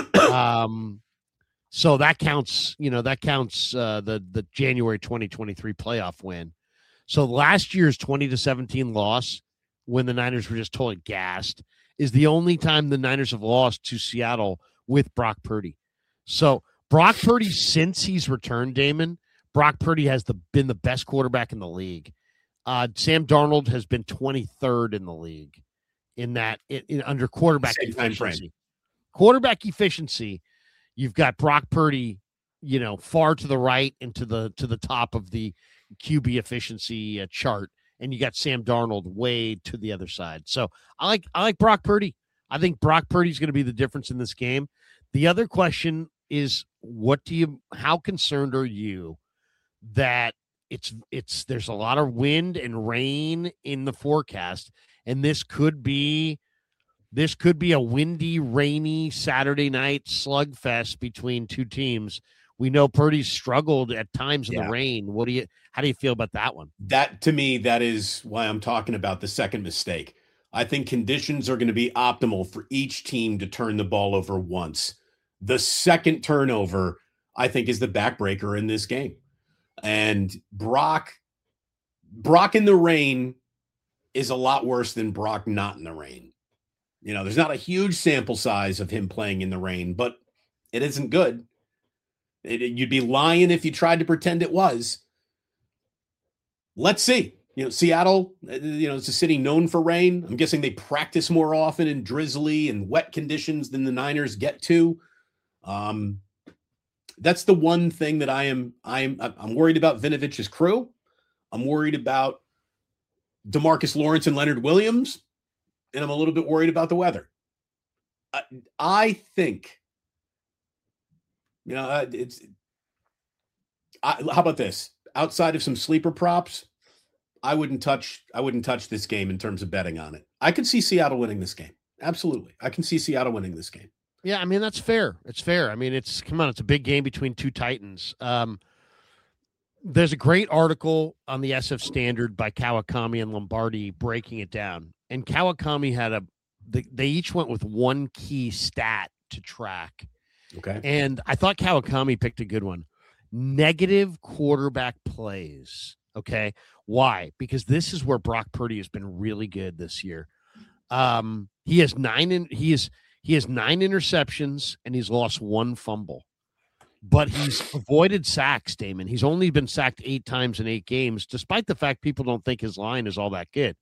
So that counts, the January 2023 playoff win. So last year's 20-17 loss, when the Niners were just totally gassed, is the only time the Niners have lost to Seattle with Brock Purdy. So Brock Purdy, since he's returned, Damon, Brock Purdy has been the best quarterback in the league. Sam Darnold has been 23rd in the league under quarterback efficiency. Quarterback efficiency, you've got Brock Purdy, far to the right and to the top of the QB efficiency chart, and you got Sam Darnold way to the other side. So I like Brock Purdy. I think Brock Purdy's going to be the difference in this game. The other question is, how concerned are you that there's a lot of wind and rain in the forecast, and this could be a windy, rainy Saturday night slugfest between two teams. We know Purdy's struggled at times in the rain. How do you feel about that one? To me, that is why I'm talking about the second mistake. I think conditions are going to be optimal for each team to turn the ball over once. The second turnover, I think, is the backbreaker in this game. And Brock in the rain is a lot worse than Brock not in the rain. There's not a huge sample size of him playing in the rain, but it isn't good. You'd be lying if you tried to pretend it was. Let's see. Seattle, it's a city known for rain. I'm guessing they practice more often in drizzly and wet conditions than the Niners get to. That's the one thing that I'm worried about Vinovic's crew. I'm worried about DeMarcus Lawrence and Leonard Williams, and I'm a little bit worried about the weather. I think, how about this? Outside of some sleeper props, I wouldn't touch this game in terms of betting on it. I could see Seattle winning this game. Absolutely. I can see Seattle winning this game. Yeah, I mean, that's fair. It's fair. I mean, it's a big game between two Titans. There's a great article on the SF Standard by Kawakami and Lombardi breaking it down. And Kawakami they each went with one key stat to track. Okay. And I thought Kawakami picked a good one. Negative quarterback plays. Okay. Why? Because this is where Brock Purdy has been really good this year. He has 9 interceptions and he's lost 1 fumble. But he's avoided sacks, Damon. He's only been sacked 8 times in 8 games, despite the fact people don't think his line is all that good.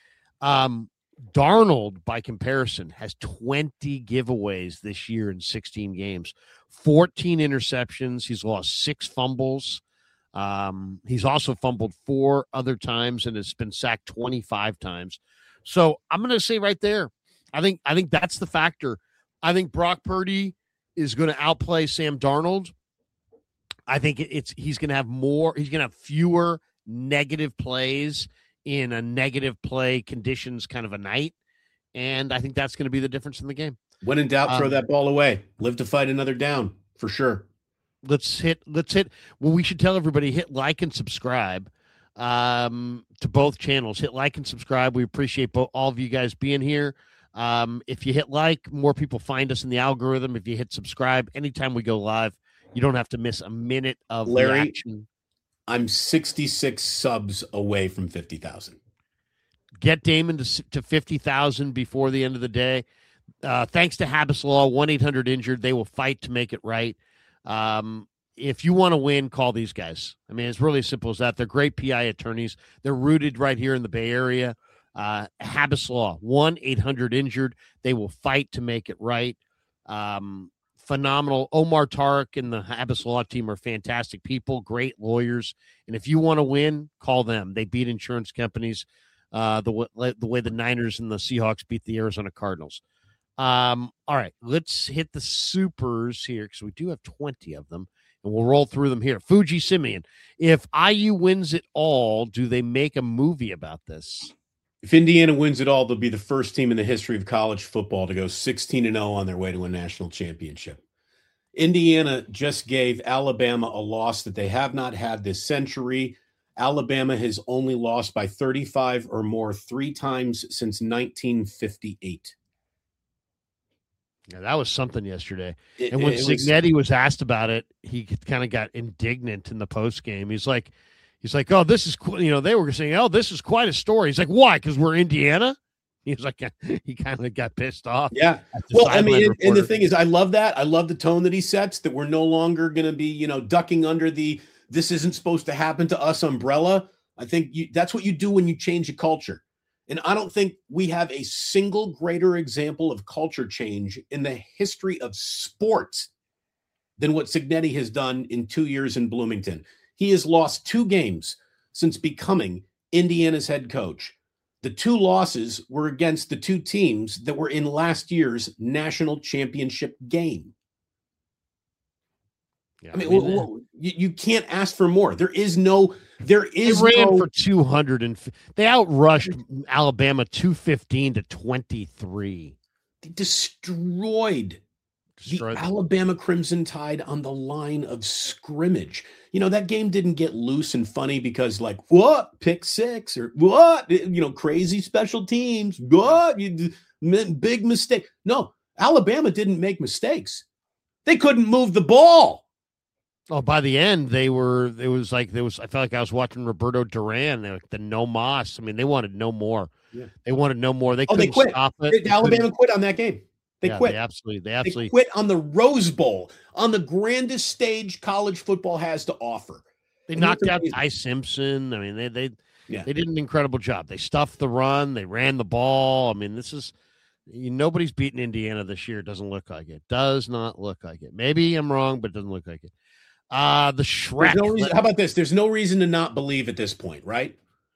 Darnold, by comparison, has 20 giveaways this year in 16 games, 14 interceptions. He's lost 6 fumbles. He's also fumbled 4 other times and has been sacked 25 times. So I'm going to say right there, I think that's the factor. I think Brock Purdy is going to outplay Sam Darnold. I think he's going to have fewer negative plays in a negative play conditions kind of a night. And I think that's going to be the difference in the game. When in doubt, throw that ball away. Live to fight another down for sure. Let's hit. Well, we should tell everybody, hit like and subscribe to both channels. Hit like and subscribe. We appreciate all of you guys being here. If you hit like, more people find us in the algorithm. If you hit subscribe, anytime we go live, you don't have to miss a minute of Larry, action. I'm 66 subs away from 50,000. Get Damon to 50,000 before the end of the day. Thanks to Habas Law, 1-800-INJURED. They will fight to make it right. If you want to win, call these guys. I mean, it's really as simple as that. They're great PI attorneys. They're rooted right here in the Bay Area. Habas Law, 1-800-INJURED. They will fight to make it right. Phenomenal. Omar Tariq and the Habas Law team are fantastic people, great lawyers. And if you want to win, call them. They beat insurance companies the way the Niners and the Seahawks beat the Arizona Cardinals. All right, let's hit the supers here because we do have 20 of them, and we'll roll through them here. Fuji Simeon, if IU wins it all, do they make a movie about this? If Indiana wins it all, they'll be the first team in the history of college football to go 16-0 on their way to a national championship. Indiana just gave Alabama a loss that they have not had this century. Alabama has only lost by 35 or more 3 times since 1958. Yeah, that was something yesterday. And when Cignetti was asked about it, he kind of got indignant in the post game. He's like, oh, this is cool. They were saying, oh, this is quite a story. He's like, why? Because we're Indiana? He was like, he kind of got pissed off. Yeah. Well, I mean, and the thing is, I love that. I love the tone that he sets, that we're no longer going to be, ducking under the, this isn't supposed to happen to us umbrella. I think that's what you do when you change a culture. And I don't think we have a single greater example of culture change in the history of sports than what Cignetti has done in 2 years in Bloomington. He has lost 2 games since becoming Indiana's head coach. The 2 losses were against the 2 teams that were in last year's national championship game. Yeah, I mean, you can't ask for more. They ran for 200 and they outrushed Alabama 215-23. They destroyed the Alabama Crimson Tide on the line of scrimmage. That game didn't get loose and funny because what pick 6 or what, crazy special teams, what big mistake. No, Alabama didn't make mistakes. They couldn't move the ball. Oh, by the end, I felt like I was watching Roberto Duran, the no mas. I mean, they wanted no more. Yeah. They wanted no more. They Oh, they couldn't quit. stop it. Alabama quit on that game. They Yeah, quit. they absolutely They quit on the Rose Bowl, on the grandest stage college football has to offer. They And that's knocked out amazing. Ty Simpson. I mean, they Yeah. did an incredible job. They stuffed the run. They ran the ball. I mean, this is nobody's beaten Indiana this year. It doesn't look like it. Does not look like it. Maybe I'm wrong, but it doesn't look like it. The Shrek. There's no reason, how about this? There's no reason to not believe at this point, right?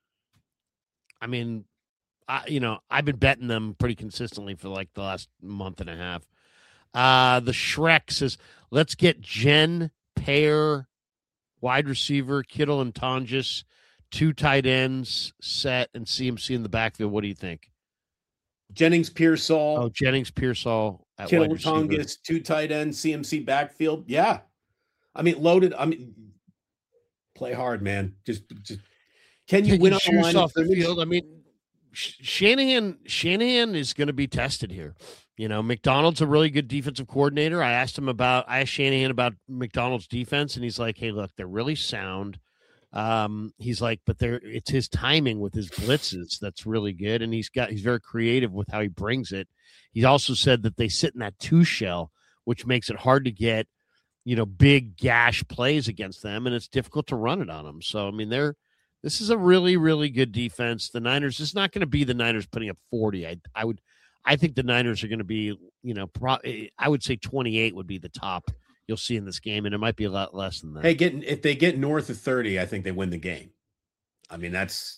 I mean, I've been betting them pretty consistently for like the last month and a half. The Shrek says, let's get Jen Payer, wide receiver, Kittle and Tonjes, 2 tight ends set, and CMC in the backfield. What do you think? Jennings, Pearsall. Oh, Jennings, Pearsall at Kittle, wide receiver. Tonjes, 2 tight ends, CMC backfield. Yeah. I mean, loaded. I mean, play hard, man. Just can you win on the line off the field? I mean, Shanahan is going to be tested here. McDonald's a really good defensive coordinator. I asked Shanahan about McDonald's defense, and he's like, "Hey, look, they're really sound." He's like, but it's his timing with his blitzes that's really good, and he's very creative with how he brings it. He also said that they sit in that 2 shell, which makes it hard to get, big gash plays against them, and it's difficult to run it on them. So, I mean, this is a really, really good defense. The Niners, it's not going to be the Niners putting up 40. I think the Niners are going to be, I would say 28 would be the top you'll see in this game, and it might be a lot less than that. Hey, if they get north of 30, I think they win the game. I mean,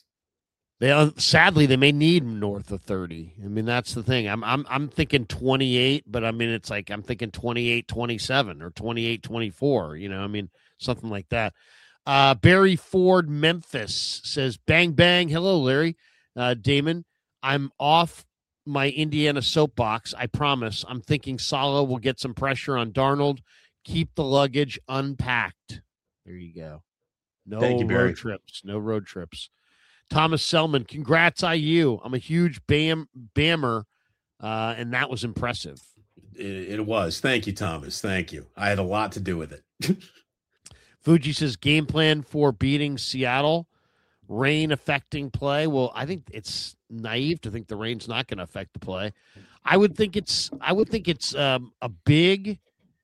sadly they may need north of 30. I mean, that's the thing. I'm thinking 28, but I mean, it's like I'm thinking 28-27 or 28-24. I mean, something like that. Barry Ford Memphis says, bang, bang. Hello, Larry. Damon, I'm off my Indiana soapbox. I promise. I'm thinking Saleh will get some pressure on Darnold. Keep the luggage unpacked. There you go. No road trips. No road trips. Thomas Selman, congrats, IU. I'm a huge Bammer, and that was impressive. It was. Thank you, Thomas. Thank you. I had a lot to do with it. Fuji says, game plan for beating Seattle, rain affecting play. Well, I think it's naive to think the rain's not going to affect the play. I would think it's a big,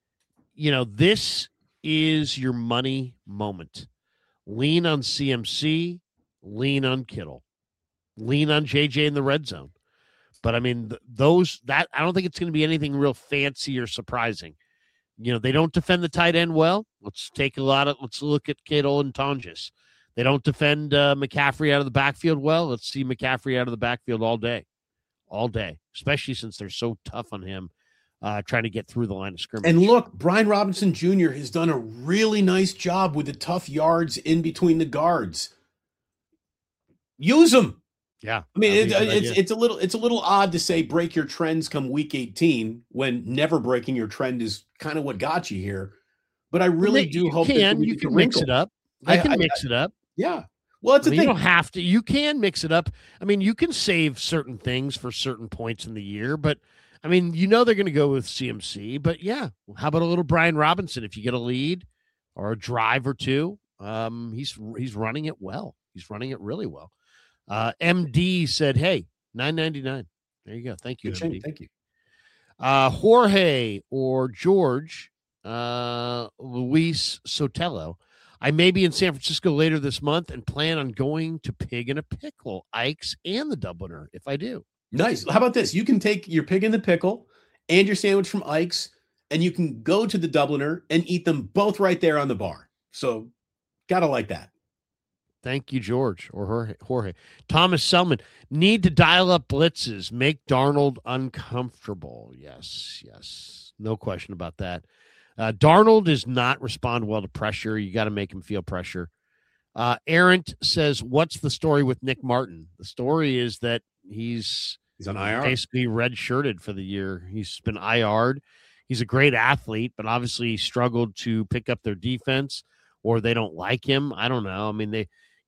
this is your money moment. Lean on CMC, lean on Kittle, lean on JJ in the red zone. But I mean, I don't think it's going to be anything real fancy or surprising. They don't defend the tight end well. Let's look at Kittle and Tonjes. They don't defend McCaffrey out of the backfield well. Let's see McCaffrey out of the backfield all day, especially since they're so tough on him trying to get through the line of scrimmage. And look, Brian Robinson Jr. has done a really nice job with the tough yards in between the guards. Use them. Yeah. I mean, it's a little odd to say break your trends come week 18 when never breaking your trend is kind of what got you here. But I really do hope that you can mix it up. I can mix it up. Yeah. Well, it's a thing. You don't have to. You can mix it up. I mean, you can save certain things for certain points in the year, but I mean, they're going to go with CMC. But yeah, how about a little Brian Robinson? If you get a lead or a drive or two, he's running it well. He's running it really well. MD said, "Hey, $9.99. There you go. Thank you, MD. Thank you." Jorge or George, Luis Sotelo. I may be in San Francisco later this month and plan on going to Pig in a Pickle, Ike's, and the Dubliner if I do. Nice. How about this? You can take your Pig in the Pickle and your sandwich from Ike's, and you can go to the Dubliner and eat them both right there on the bar. So, gotta like that. Thank you, George or Jorge. Thomas Selman, need to dial up blitzes, make Darnold uncomfortable. Yes. No question about that. Darnold does not respond well to pressure. You got to make him feel pressure. Errant says, what's the story with Nick Martin? The story is that he's on IR. Basically red-shirted for the year. He's been IR'd. He's a great athlete, but obviously he struggled to pick up their defense, or they don't like him. I don't know. I mean,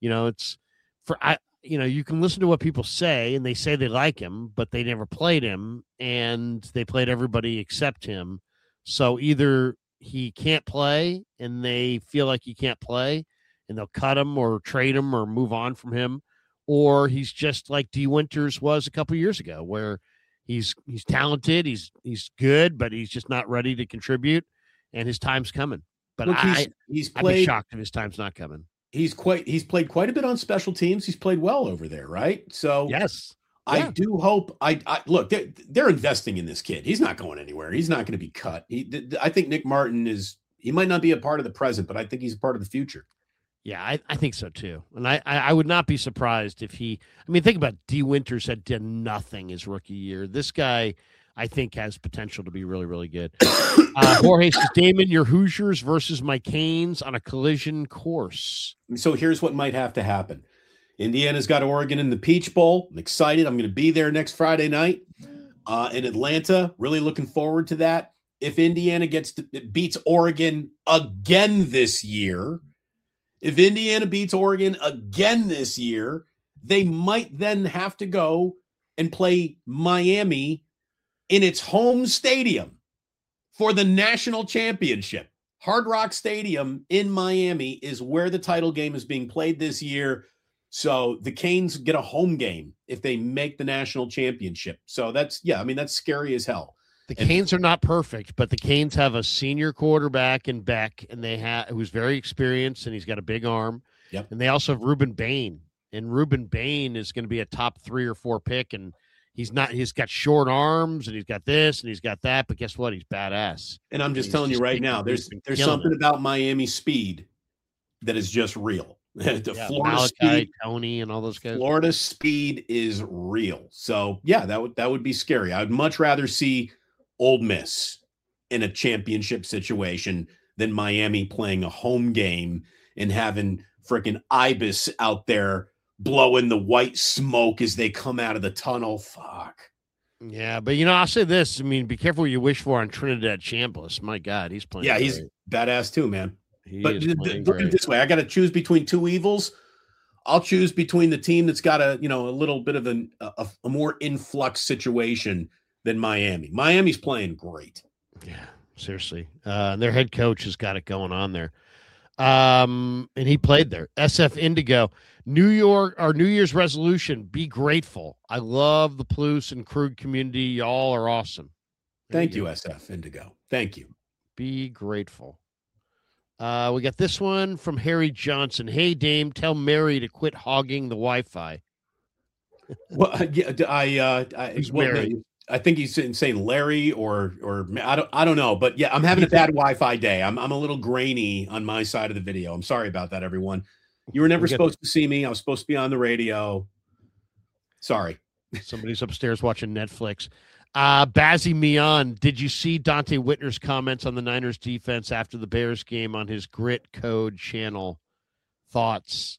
you can listen to what people say, and they say they like him, but they never played him, and they played everybody except him. So either he can't play and they feel like he can't play and they'll cut him or trade him or move on from him, or he's just like D. Winters was a couple years ago, where he's talented, he's good, but he's just not ready to contribute, and his time's coming. But Look, I'd be shocked if his time's not coming. He's played quite a bit on special teams. He's played well over there, right? So yes, I do hope. I look. They're investing in this kid. He's not going anywhere. He's not going to be cut. I think Nick Martin is. He might not be a part of the present, but I think he's a part of the future. Yeah, I think so too. And I would not be surprised if he. I mean, think about D. Winters had done nothing his rookie year. This guy, I think, has potential to be really, really good. Jorge says, Damon, your Hoosiers versus my Canes on a collision course. So here's what might have to happen. Indiana's got Oregon in the Peach Bowl. I'm excited. I'm going to be there next Friday night in Atlanta. Really looking forward to that. If Indiana beats Oregon again this year, they might then have to go and play Miami in its home stadium for the national championship. Hard Rock Stadium in Miami is where the title game is being played this year. So the Canes get a home game if they make the national championship. So that's scary as hell. The Canes are not perfect, but the Canes have a senior quarterback in Beck, and who's very experienced, and he's got a big arm. Yep. And they also have Ruben Bain, and Ruben Bain is going to be a top 3 or 4 pick, and he's got short arms, and he's got this, and he's got that, but guess what? He's badass. And I'm just telling you right now, there's something about Miami speed that is just real. Florida speed, Tony, and all those guys. Florida speed is real. So yeah, that would be scary. I'd much rather see Ole Miss in a championship situation than Miami playing a home game and having freaking Ibis out there blowing the white smoke as they come out of the tunnel. Fuck. Yeah, but I'll say this. I mean, be careful what you wish for on Trinidad Chambliss. My God, he's playing. Yeah, he's badass too, man. But look at it this way: I got to choose between two evils. I'll choose between the team that's got a little bit of a more influx situation than Miami. Miami's playing great. Yeah, seriously. Their head coach has got it going on there. And he played there. SF Indigo, New Year's resolution: be grateful. I love the Palouse and Krug community. Y'all are awesome. Thank you, SF Indigo. Thank you. Be grateful. We got this one from Harry Johnson. Hey, Dame, tell Mary to quit hogging the Wi-Fi. Well, yeah, I think he's saying Larry or I don't know, but yeah, I'm having a bad Wi-Fi day. I'm a little grainy on my side of the video. I'm sorry about that, everyone. You were never supposed to see me. I was supposed to be on the radio. Sorry. Somebody's upstairs watching Netflix. Bazzy Mion, did you see Dante Whitner's comments on the Niners defense after the Bears game on his Grit Code channel? Thoughts?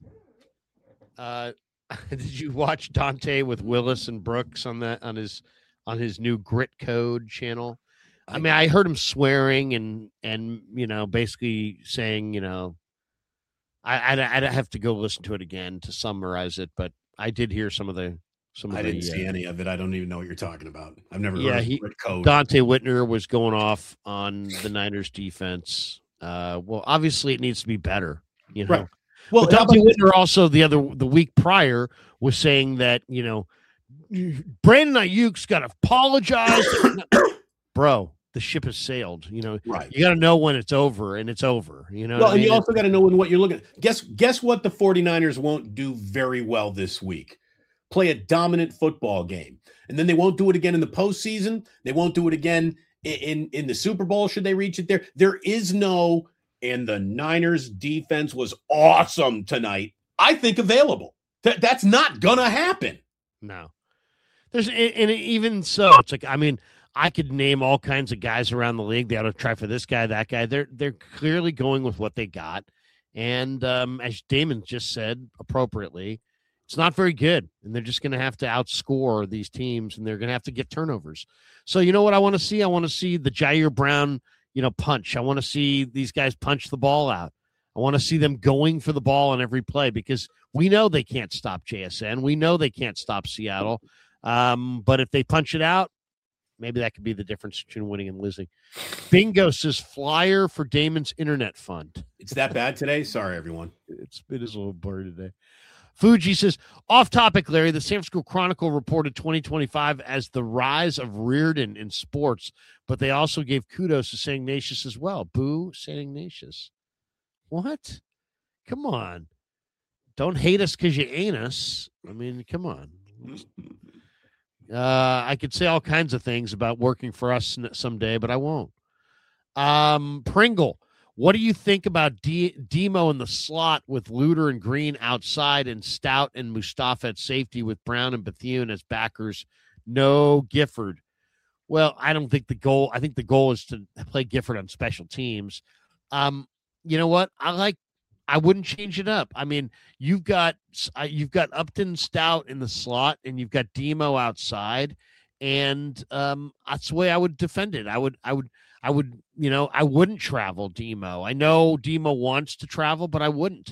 Did you watch Dante with Willis and Brooks on his new Grit Code channel? I mean, I heard him swearing and basically saying, I'd have to go listen to it again to summarize it, but I did hear some of the. I didn't see any of it. I don't even know what you're talking about. I've never heard of Grit Code. Dante Whitner was going off on the Niners defense. Well, obviously it needs to be better, Right. Well, but Dante Whitner also the week prior was saying that, Brandon Ayuk's got to apologize. Bro, the ship has sailed. Right. You got to know when it's over, and it's over. Well, and you also got to know what you're looking at. Guess what the 49ers won't do very well this week? Play a dominant football game. And then they won't do it again in the postseason. They won't do it again in the Super Bowl should they reach it there. There is no, and the Niners defense was awesome tonight, I think, available. That's not going to happen. No. And even so, it's like, I mean, I could name all kinds of guys around the league. They ought to try for this guy, that guy. They're clearly going with what they got. And as Damon just said appropriately, it's not very good, and they're just going to have to outscore these teams, and they're going to have to get turnovers. So you know what I want to see? I want to see the Jair Brown, punch. I want to see these guys punch the ball out. I want to see them going for the ball on every play because we know they can't stop JSN. We know they can't stop Seattle. But if they punch it out, maybe that could be the difference between winning and losing. Bingo says flyer for Damon's internet fund. It's that bad today? Sorry, everyone. It is a little blurry today. Fuji says, off topic, Larry, the San Francisco Chronicle reported 2025 as the rise of Reardon in sports, but they also gave kudos to St. Ignatius as well. Boo, St. Ignatius. What? Come on. Don't hate us because you ain't us. I mean, come on. I could say all kinds of things about working for us someday, but I won't. Pringle, what do you think about Demo in the slot with Luter and Green outside and Stout and Mustafa at safety with Brown and Bethune as backers? No Gifford. Well, I think the goal is to play Gifford on special teams. You know what? I wouldn't change it up. I mean, you've got Upton, Stout in the slot, and you've got Demo outside, and that's the way I would defend it. I would, I wouldn't travel Demo. I know Demo wants to travel, but I wouldn't.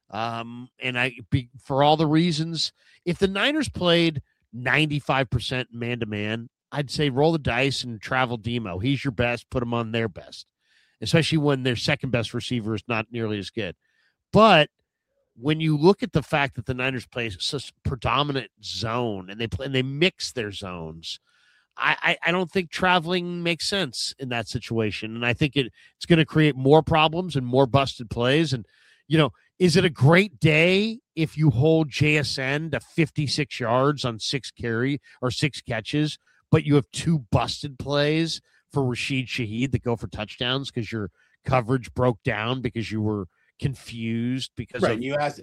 For all the reasons, if the Niners played 95% man-to-man, I'd say roll the dice and travel Demo. He's your best. Put him on their best, especially when their second best receiver is not nearly as good. But when you look at the fact that the Niners play such predominant zone and they mix their zones, I don't think traveling makes sense in that situation. And I think it's going to create more problems and more busted plays. And, is it a great day if you hold JSN to 56 yards on 6 catches, but you have 2 busted plays for Rashid Shaheed that go for touchdowns because your coverage broke down because you were confused because right. Of, you asked,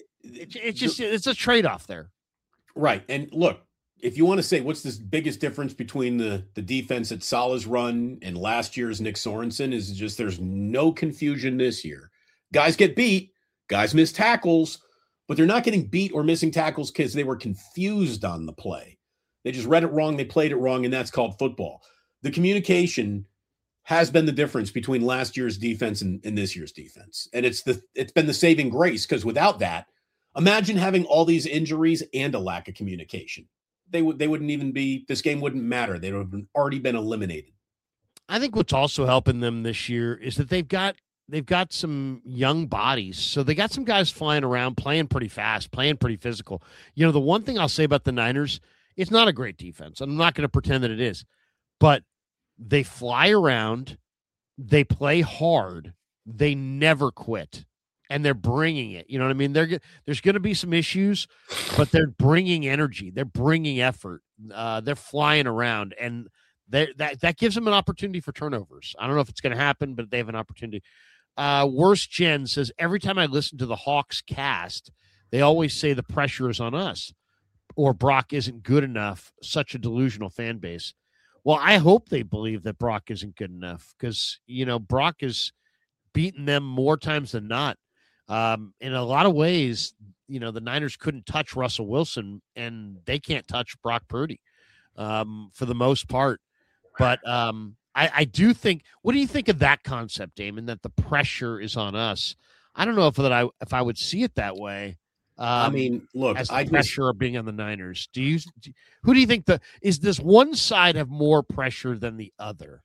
it's a trade-off there. Right. And look, if you want to say what's the biggest difference between the defense that Salah's run and last year's Nick Sorensen is just there's no confusion this year. Guys get beat, guys miss tackles, but they're not getting beat or missing tackles because they were confused on the play. They just read it wrong, they played it wrong, and that's called football. The communication has been the difference between last year's defense and this year's defense. And it's been the saving grace, because without that, imagine having all these injuries and a lack of communication. They wouldn't even be, this game wouldn't matter. They would have already been eliminated. I think what's also helping them this year is that they've got some young bodies. So they got some guys flying around, playing pretty fast, playing pretty physical. The one thing I'll say about the Niners, it's not a great defense. I'm not going to pretend that it is, but they fly around, they play hard, they never quit, and they're bringing it. You know what I mean? There's going to be some issues, but they're bringing energy, they're bringing effort, they're flying around, and that gives them an opportunity for turnovers. I don't know if it's going to happen, but they have an opportunity. Worst Jen says, every time I listen to the Hawks cast, they always say the pressure is on us, or Brock isn't good enough. Such a delusional fan base. Well, I hope they believe that Brock isn't good enough, because, Brock has beaten them more times than not. In a lot of ways, the Niners couldn't touch Russell Wilson, and they can't touch Brock Purdy for the most part. But I do think, what do you think of that concept, Damon, that the pressure is on us? I don't know if I would see it that way. I mean, look, as the pressure of being on the Niners. Who do you think does one side have more pressure than the other?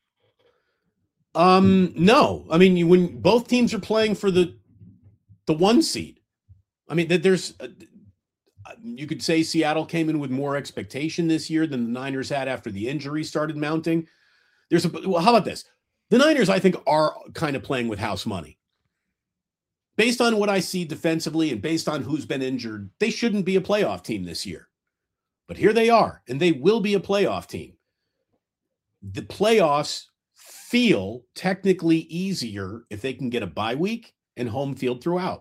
No. I mean, when both teams are playing for the 1 seed, I mean, there's you could say Seattle came in with more expectation this year than the Niners had after the injury started mounting. Well, how about this? The Niners, I think, are kind of playing with house money. Based on what I see defensively and based on who's been injured, they shouldn't be a playoff team this year. But here they are, and they will be a playoff team. The playoffs feel technically easier if they can get a bye week and home field throughout.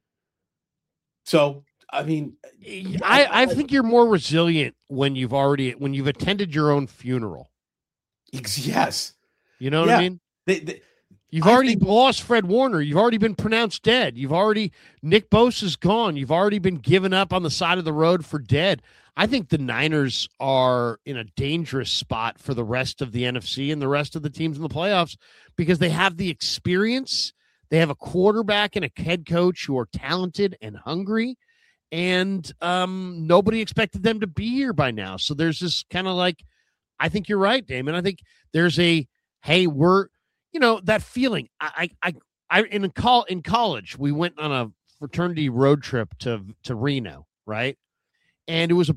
So, I mean, I think you're more resilient when you've attended your own funeral. Yes. You know what I mean? You've already lost Fred Warner. You've already been pronounced dead. Nick Bosa's gone. You've already been given up on the side of the road for dead. I think the Niners are in a dangerous spot for the rest of the NFC and the rest of the teams in the playoffs, because they have the experience. They have a quarterback and a head coach who are talented and hungry, and nobody expected them to be here by now. So there's this kind of I think you're right, Damon. I think there's that feeling. In college, we went on fraternity road trip to Reno, right? And it was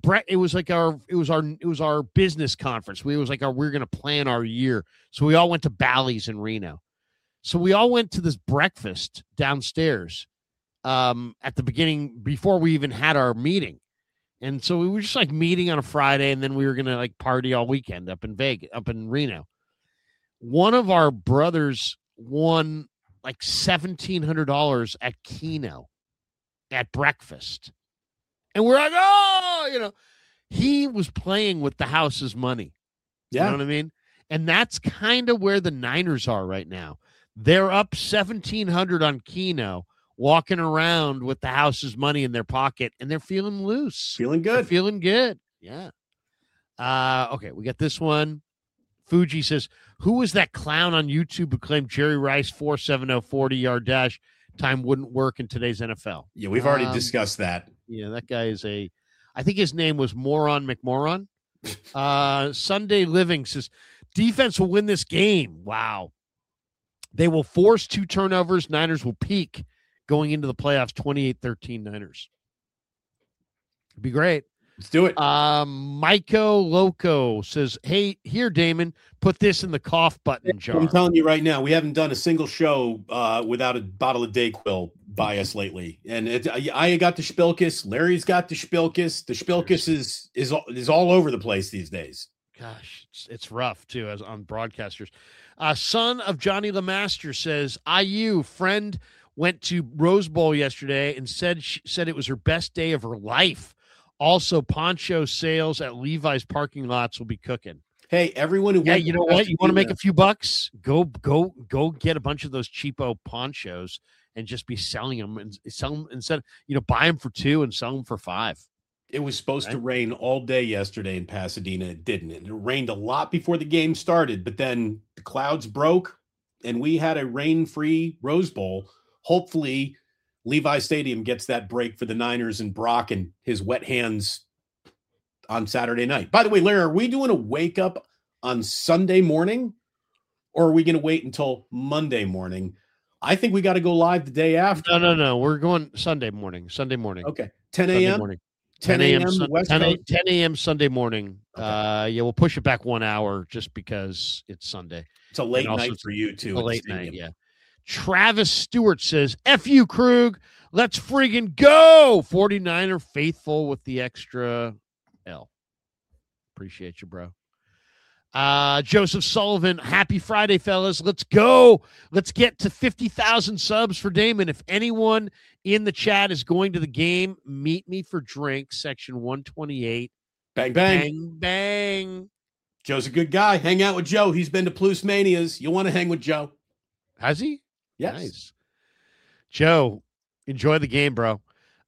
our business conference. We were going to plan our year. So we all went to Bally's in Reno. So we all went to this breakfast downstairs at the beginning before we even had our meeting. And so we were just like meeting on a Friday, and then we were going to like party all weekend up in Reno. One of our brothers won like $1,700 at Keno at breakfast. And we're like, oh, he was playing with the house's money. Yeah. You know what I mean? And that's kind of where the Niners are right now. They're up $1,700 on Keno, walking around with the house's money in their pocket, and they're feeling loose. Feeling good. They're feeling good. Yeah. Okay, we got this one. Fuji says, who was that clown on YouTube who claimed Jerry Rice 4.70 40-yard dash time wouldn't work in today's NFL? Yeah, we've already discussed that. Yeah, that guy is I think his name was Moron McMoron. Sunday Living says, defense will win this game. Wow. They will force 2 turnovers. Niners will peak going into the playoffs, 28-13 Niners. It'd be great. Let's do it. Maiko Loco says, hey, here, Damon, put this in the cough button jar. I'm telling you right now, we haven't done a single show without a bottle of Dayquil by us lately. And I got the Spilkus. Larry's got the Spilkus. The Spilkus is all over the place these days. Gosh, it's rough, too, as on broadcasters. Son of Johnny LeMaster says, IU friend went to Rose Bowl yesterday and said it was her best day of her life. Also, poncho sales at Levi's parking lots will be cooking. Hey, everyone who you know what? You want to make a few bucks? Go get a bunch of those cheapo ponchos and just be selling them and sell them instead. Buy them for $2 and sell them for $5. It was supposed to rain all day yesterday in Pasadena. It didn't. It rained a lot before the game started, but then the clouds broke and we had a rain-free Rose Bowl. Hopefully, Levi Stadium gets that break for the Niners and Brock and his wet hands on Saturday night. By the way, Larry, are we doing a wake up on Sunday morning or are we going to wait until Monday morning? I think we got to go live the day after. No. We're going Sunday morning. Okay. 10 a.m. 10 a.m. Sunday morning. Okay. We'll push it back 1 hour just because it's Sunday. It's a late night for you too. A late night, yeah. Travis Stewart says, F you, Krug. Let's friggin' go. 49er faithful with the extra L. Appreciate you, bro. Joseph Sullivan, happy Friday, fellas. Let's go. Let's get to 50,000 subs for Damon. If anyone in the chat is going to the game, meet me for drinks, section 128. Bang, bang. Bang, bang. Joe's a good guy. Hang out with Joe. He's been to Plus Manias. You'll want to hang with Joe. Has he? Yes. Nice. Joe, enjoy the game, bro.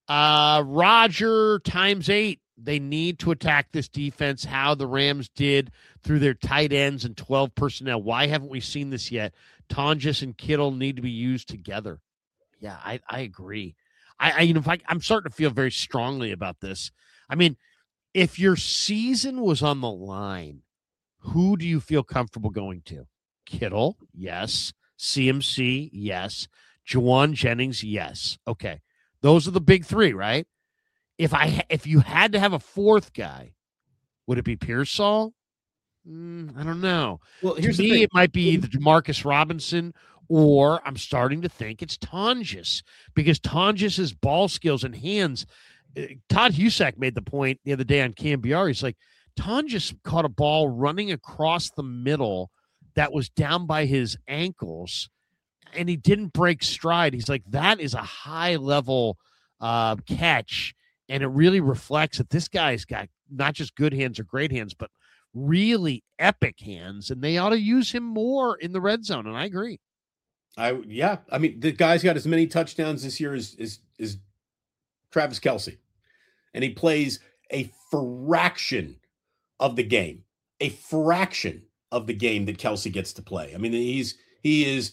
Roger ×8. They need to attack this defense how the Rams did through their tight ends and 12 personnel. Why haven't we seen this yet? Tonjes and Kittle need to be used together. Yeah, I agree. I'm starting to feel very strongly about this. I mean, if your season was on the line, who do you feel comfortable going to? Kittle, yes. CMC, yes. Juwan Jennings, yes. Okay. Those are the big 3, right? If you had to have a 4th guy, would it be Pearsall? I don't know. Well, here's to the me, thing. It might be either Demarcus Robinson or I'm starting to think it's Tonjes because Tonjes's ball skills and hands. Todd Husak made the point the other day on KMBR. He's like, Tonjes caught a ball running across the middle that was down by his ankles, and he didn't break stride. He's like, that is a high-level catch, and it really reflects that this guy's got not just good hands or great hands, but really epic hands, and they ought to use him more in the red zone, and I agree. I mean, the guy's got as many touchdowns this year as Travis Kelce, and he plays a fraction of the game. A fraction of the game that Kelce gets to play. I mean, he is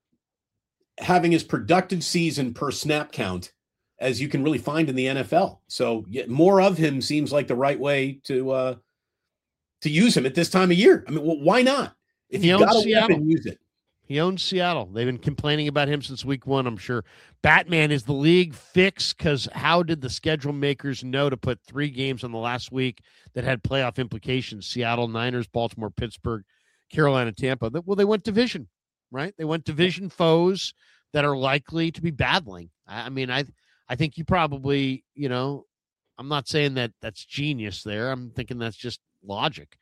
having as productive season per snap count as you can really find in the NFL. So more of him seems like the right way to use him at this time of year. I mean, well, why not? If you got a weapon, use it. He owns Seattle. They've been complaining about him since week one, I'm sure. Batman, is the league fixed? Because how did the schedule makers know to put 3 games on the last week that had playoff implications? Seattle, Niners, Baltimore, Pittsburgh, Carolina, Tampa. Well, they went division, right? They went division foes that are likely to be battling. I mean, I think you probably, I'm not saying that that's genius there. I'm thinking that's just logic.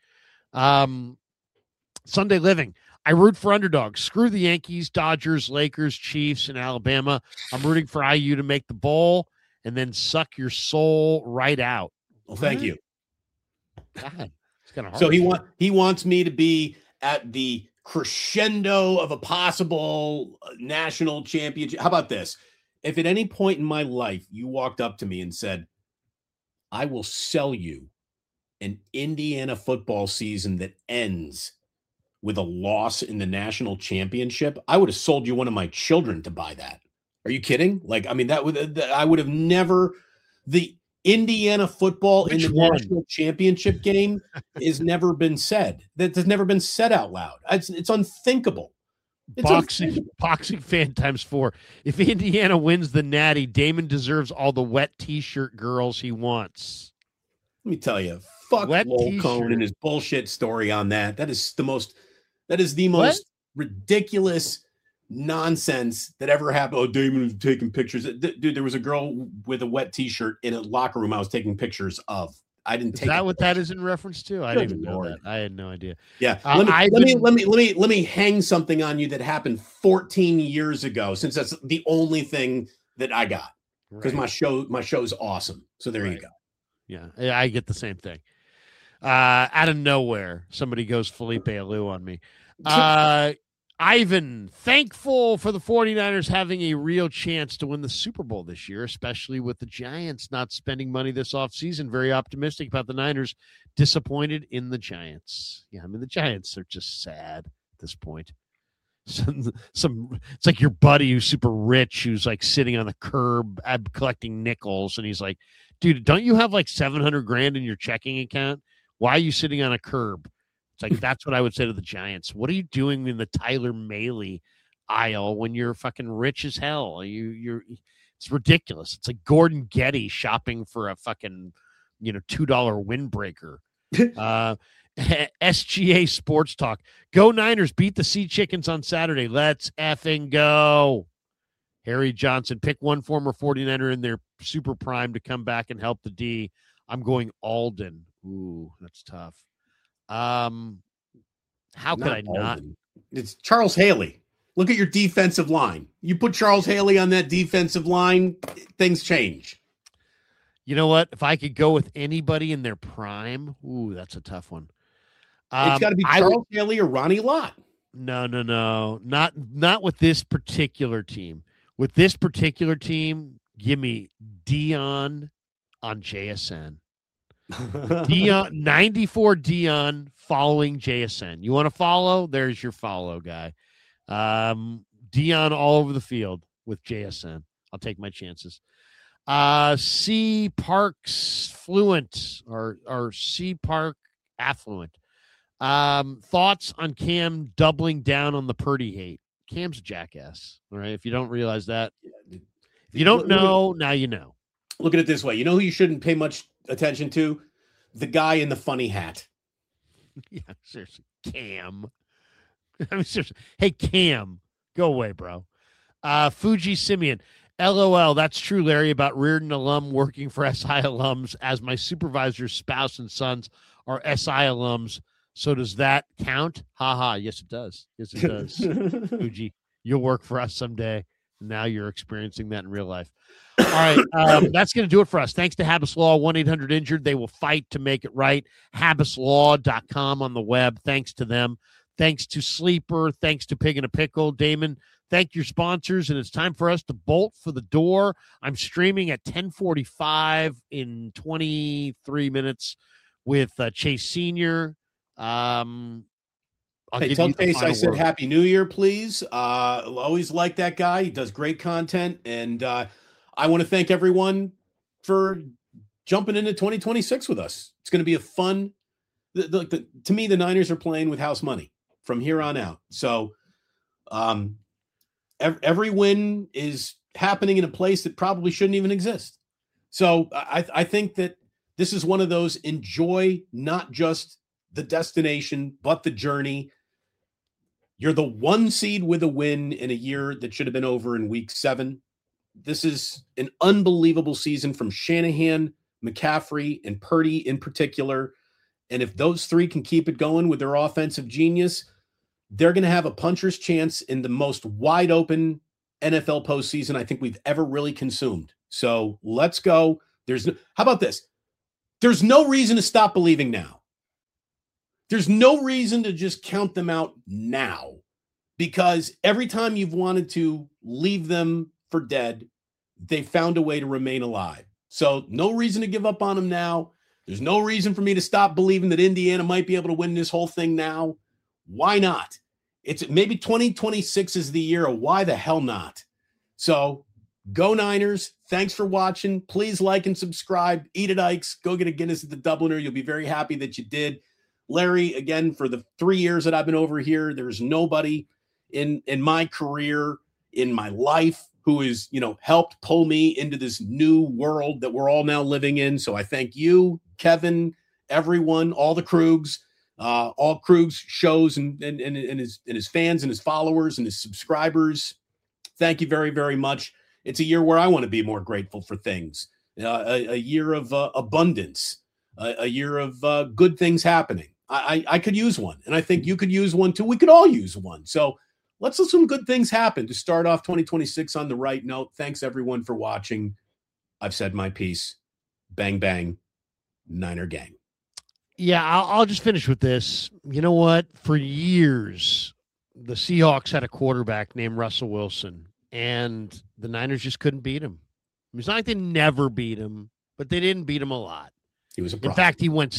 Sunday living. I root for underdogs. Screw the Yankees, Dodgers, Lakers, Chiefs, and Alabama. I'm rooting for IU to make the bowl and then suck your soul right out. Well, thank you. God, it's kind of hard. So he wants me to be at the crescendo of a possible national championship. How about this? If at any point in my life you walked up to me and said, I will sell you an Indiana football season that ends with a loss in the national championship, I would have sold you one of my children to buy that. Are you kidding? I would have never. The Indiana football in the national championship game has never been said. That has never been said out loud. It's unthinkable. Boxing fan times 4. If Indiana wins the Natty, Damon deserves all the wet T-shirt girls he wants. Let me tell you, fuck Lowell Cone and his bullshit story on that. That is the most ridiculous nonsense that ever happened. Oh, Damon was taking pictures. Dude, there was a girl with a wet T-shirt in a locker room I was taking pictures of. I didn't take. Is that what that is in reference to? I didn't even know that. I had no idea. Yeah. Let me hang something on you that happened 14 years ago, since that's the only thing that I got. Because my show's awesome. So there you go. Yeah, I get the same thing. Out of nowhere, somebody goes Felipe Alou on me. Ivan, thankful for the 49ers having a real chance to win the Super Bowl this year, especially with the Giants not spending money this offseason. Very optimistic about the Niners. Disappointed in the Giants. Yeah, I mean, the Giants are just sad at this point. It's like your buddy who's super rich, who's like sitting on the curb collecting nickels, and he's like, dude, don't you have like $700,000 in your checking account? Why are you sitting on a curb? It's like, that's what I would say to the Giants. What are you doing in the Tyler Mahle aisle when you're fucking rich as hell? It's ridiculous. It's like Gordon Getty shopping for a fucking, $2 windbreaker. SGA Sports Talk. Go Niners, beat the Sea Chickens on Saturday. Let's effing go. Harry Johnson, pick one former 49er in their super prime to come back and help the D. I'm going Alden. Ooh, that's tough. How could I not? It's Charles Haley. Look at your defensive line. You put Charles Haley on that defensive line, things change. You know what? If I could go with anybody in their prime, ooh, that's a tough one. It's got to be Charles Haley or Ronnie Lott. No. Not with this particular team. With this particular team, give me Dion on JSN. Dion, 94 Dion following JSN. You want to follow? There's your follow guy. Dion all over the field with JSN. I'll take my chances. C Parks Fluent or C Park Affluent. Thoughts on Cam doubling down on the Purdy hate? Cam's a jackass. All right. If you don't realize that, if you don't know, now you know. Look at it this way. You know who you shouldn't pay much attention to? The guy in the funny hat. Yeah, seriously. Cam. I mean, seriously. Hey, Cam, go away, bro. Fuji Simeon. LOL, that's true, Larry, about Reardon alum working for SI alums, as my supervisor's spouse and sons are SI alums. So does that count? Haha. Yes, it does. Yes, it does. Fuji, you'll work for us someday. Now you're experiencing that in real life. All right. That's going to do it for us. Thanks to Habas Law, 1-800-INJURED. They will fight to make it right. HabasLaw.com on the web. Thanks to them. Thanks to Sleeper. Thanks to Pig and a Pickle. Damon, thank your sponsors. And it's time for us to bolt for the door. I'm streaming at 10:45 in 23 minutes with Chase Sr. Hey, tell Chase I said Happy New Year, please. Always like that guy. He does great content. And I want to thank everyone for jumping into 2026 with us. It's going to be a fun. To me, the Niners are playing with house money from here on out. So Every win is happening in a place that probably shouldn't even exist. So I think that this is one of those enjoy not just the destination, but the journey. You're the 1 seed with a win in a year that should have been over in week 7. This is an unbelievable season from Shanahan, McCaffrey, and Purdy in particular. And if those 3 can keep it going with their offensive genius, they're going to have a puncher's chance in the most wide open NFL postseason I think we've ever really consumed. So let's go. How about this? There's no reason to stop believing now. There's no reason to just count them out now, because every time you've wanted to leave them for dead, they found a way to remain alive. So no reason to give up on them now. There's no reason for me to stop believing that Indiana might be able to win this whole thing now. Why not? It's maybe 2026 is the year, or why the hell not? So go Niners. Thanks for watching. Please like and subscribe. Eat at Ike's. Go get a Guinness at the Dubliner. You'll be very happy that you did. Larry, again, for the 3 years that I've been over here, there's nobody in my career, in my life, who has, helped pull me into this new world that we're all now living in. So I thank you, Kevin, everyone, all the Krugs, all Krugs shows and his fans and his followers and his subscribers. Thank you very, very much. It's a year where I want to be more grateful for things, a year of abundance, a year of good things happening. I could use one, and I think you could use one too. We could all use one. So let's let some good things happen to start off 2026 on the right note. Thanks, everyone, for watching. I've said my piece. Bang, bang, Niner gang. Yeah, I'll just finish with this. You know what? For years, the Seahawks had a quarterback named Russell Wilson, and the Niners just couldn't beat him. It's not like they never beat him, but they didn't beat him a lot. He was a problem. In fact, he went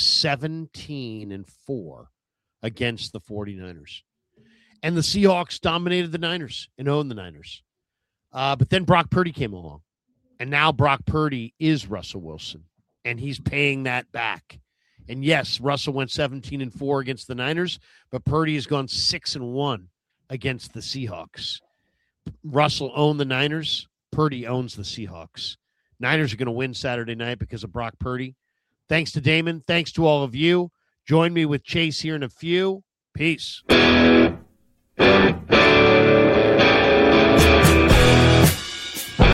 17-4 against the 49ers. And the Seahawks dominated the Niners and owned the Niners. But then Brock Purdy came along. And now Brock Purdy is Russell Wilson. And he's paying that back. And yes, Russell went 17-4 against the Niners, but Purdy has gone 6-1 against the Seahawks. Russell owned the Niners. Purdy owns the Seahawks. Niners are going to win Saturday night because of Brock Purdy. Thanks to Damon. Thanks to all of you. Join me with Chase here in a few. Peace.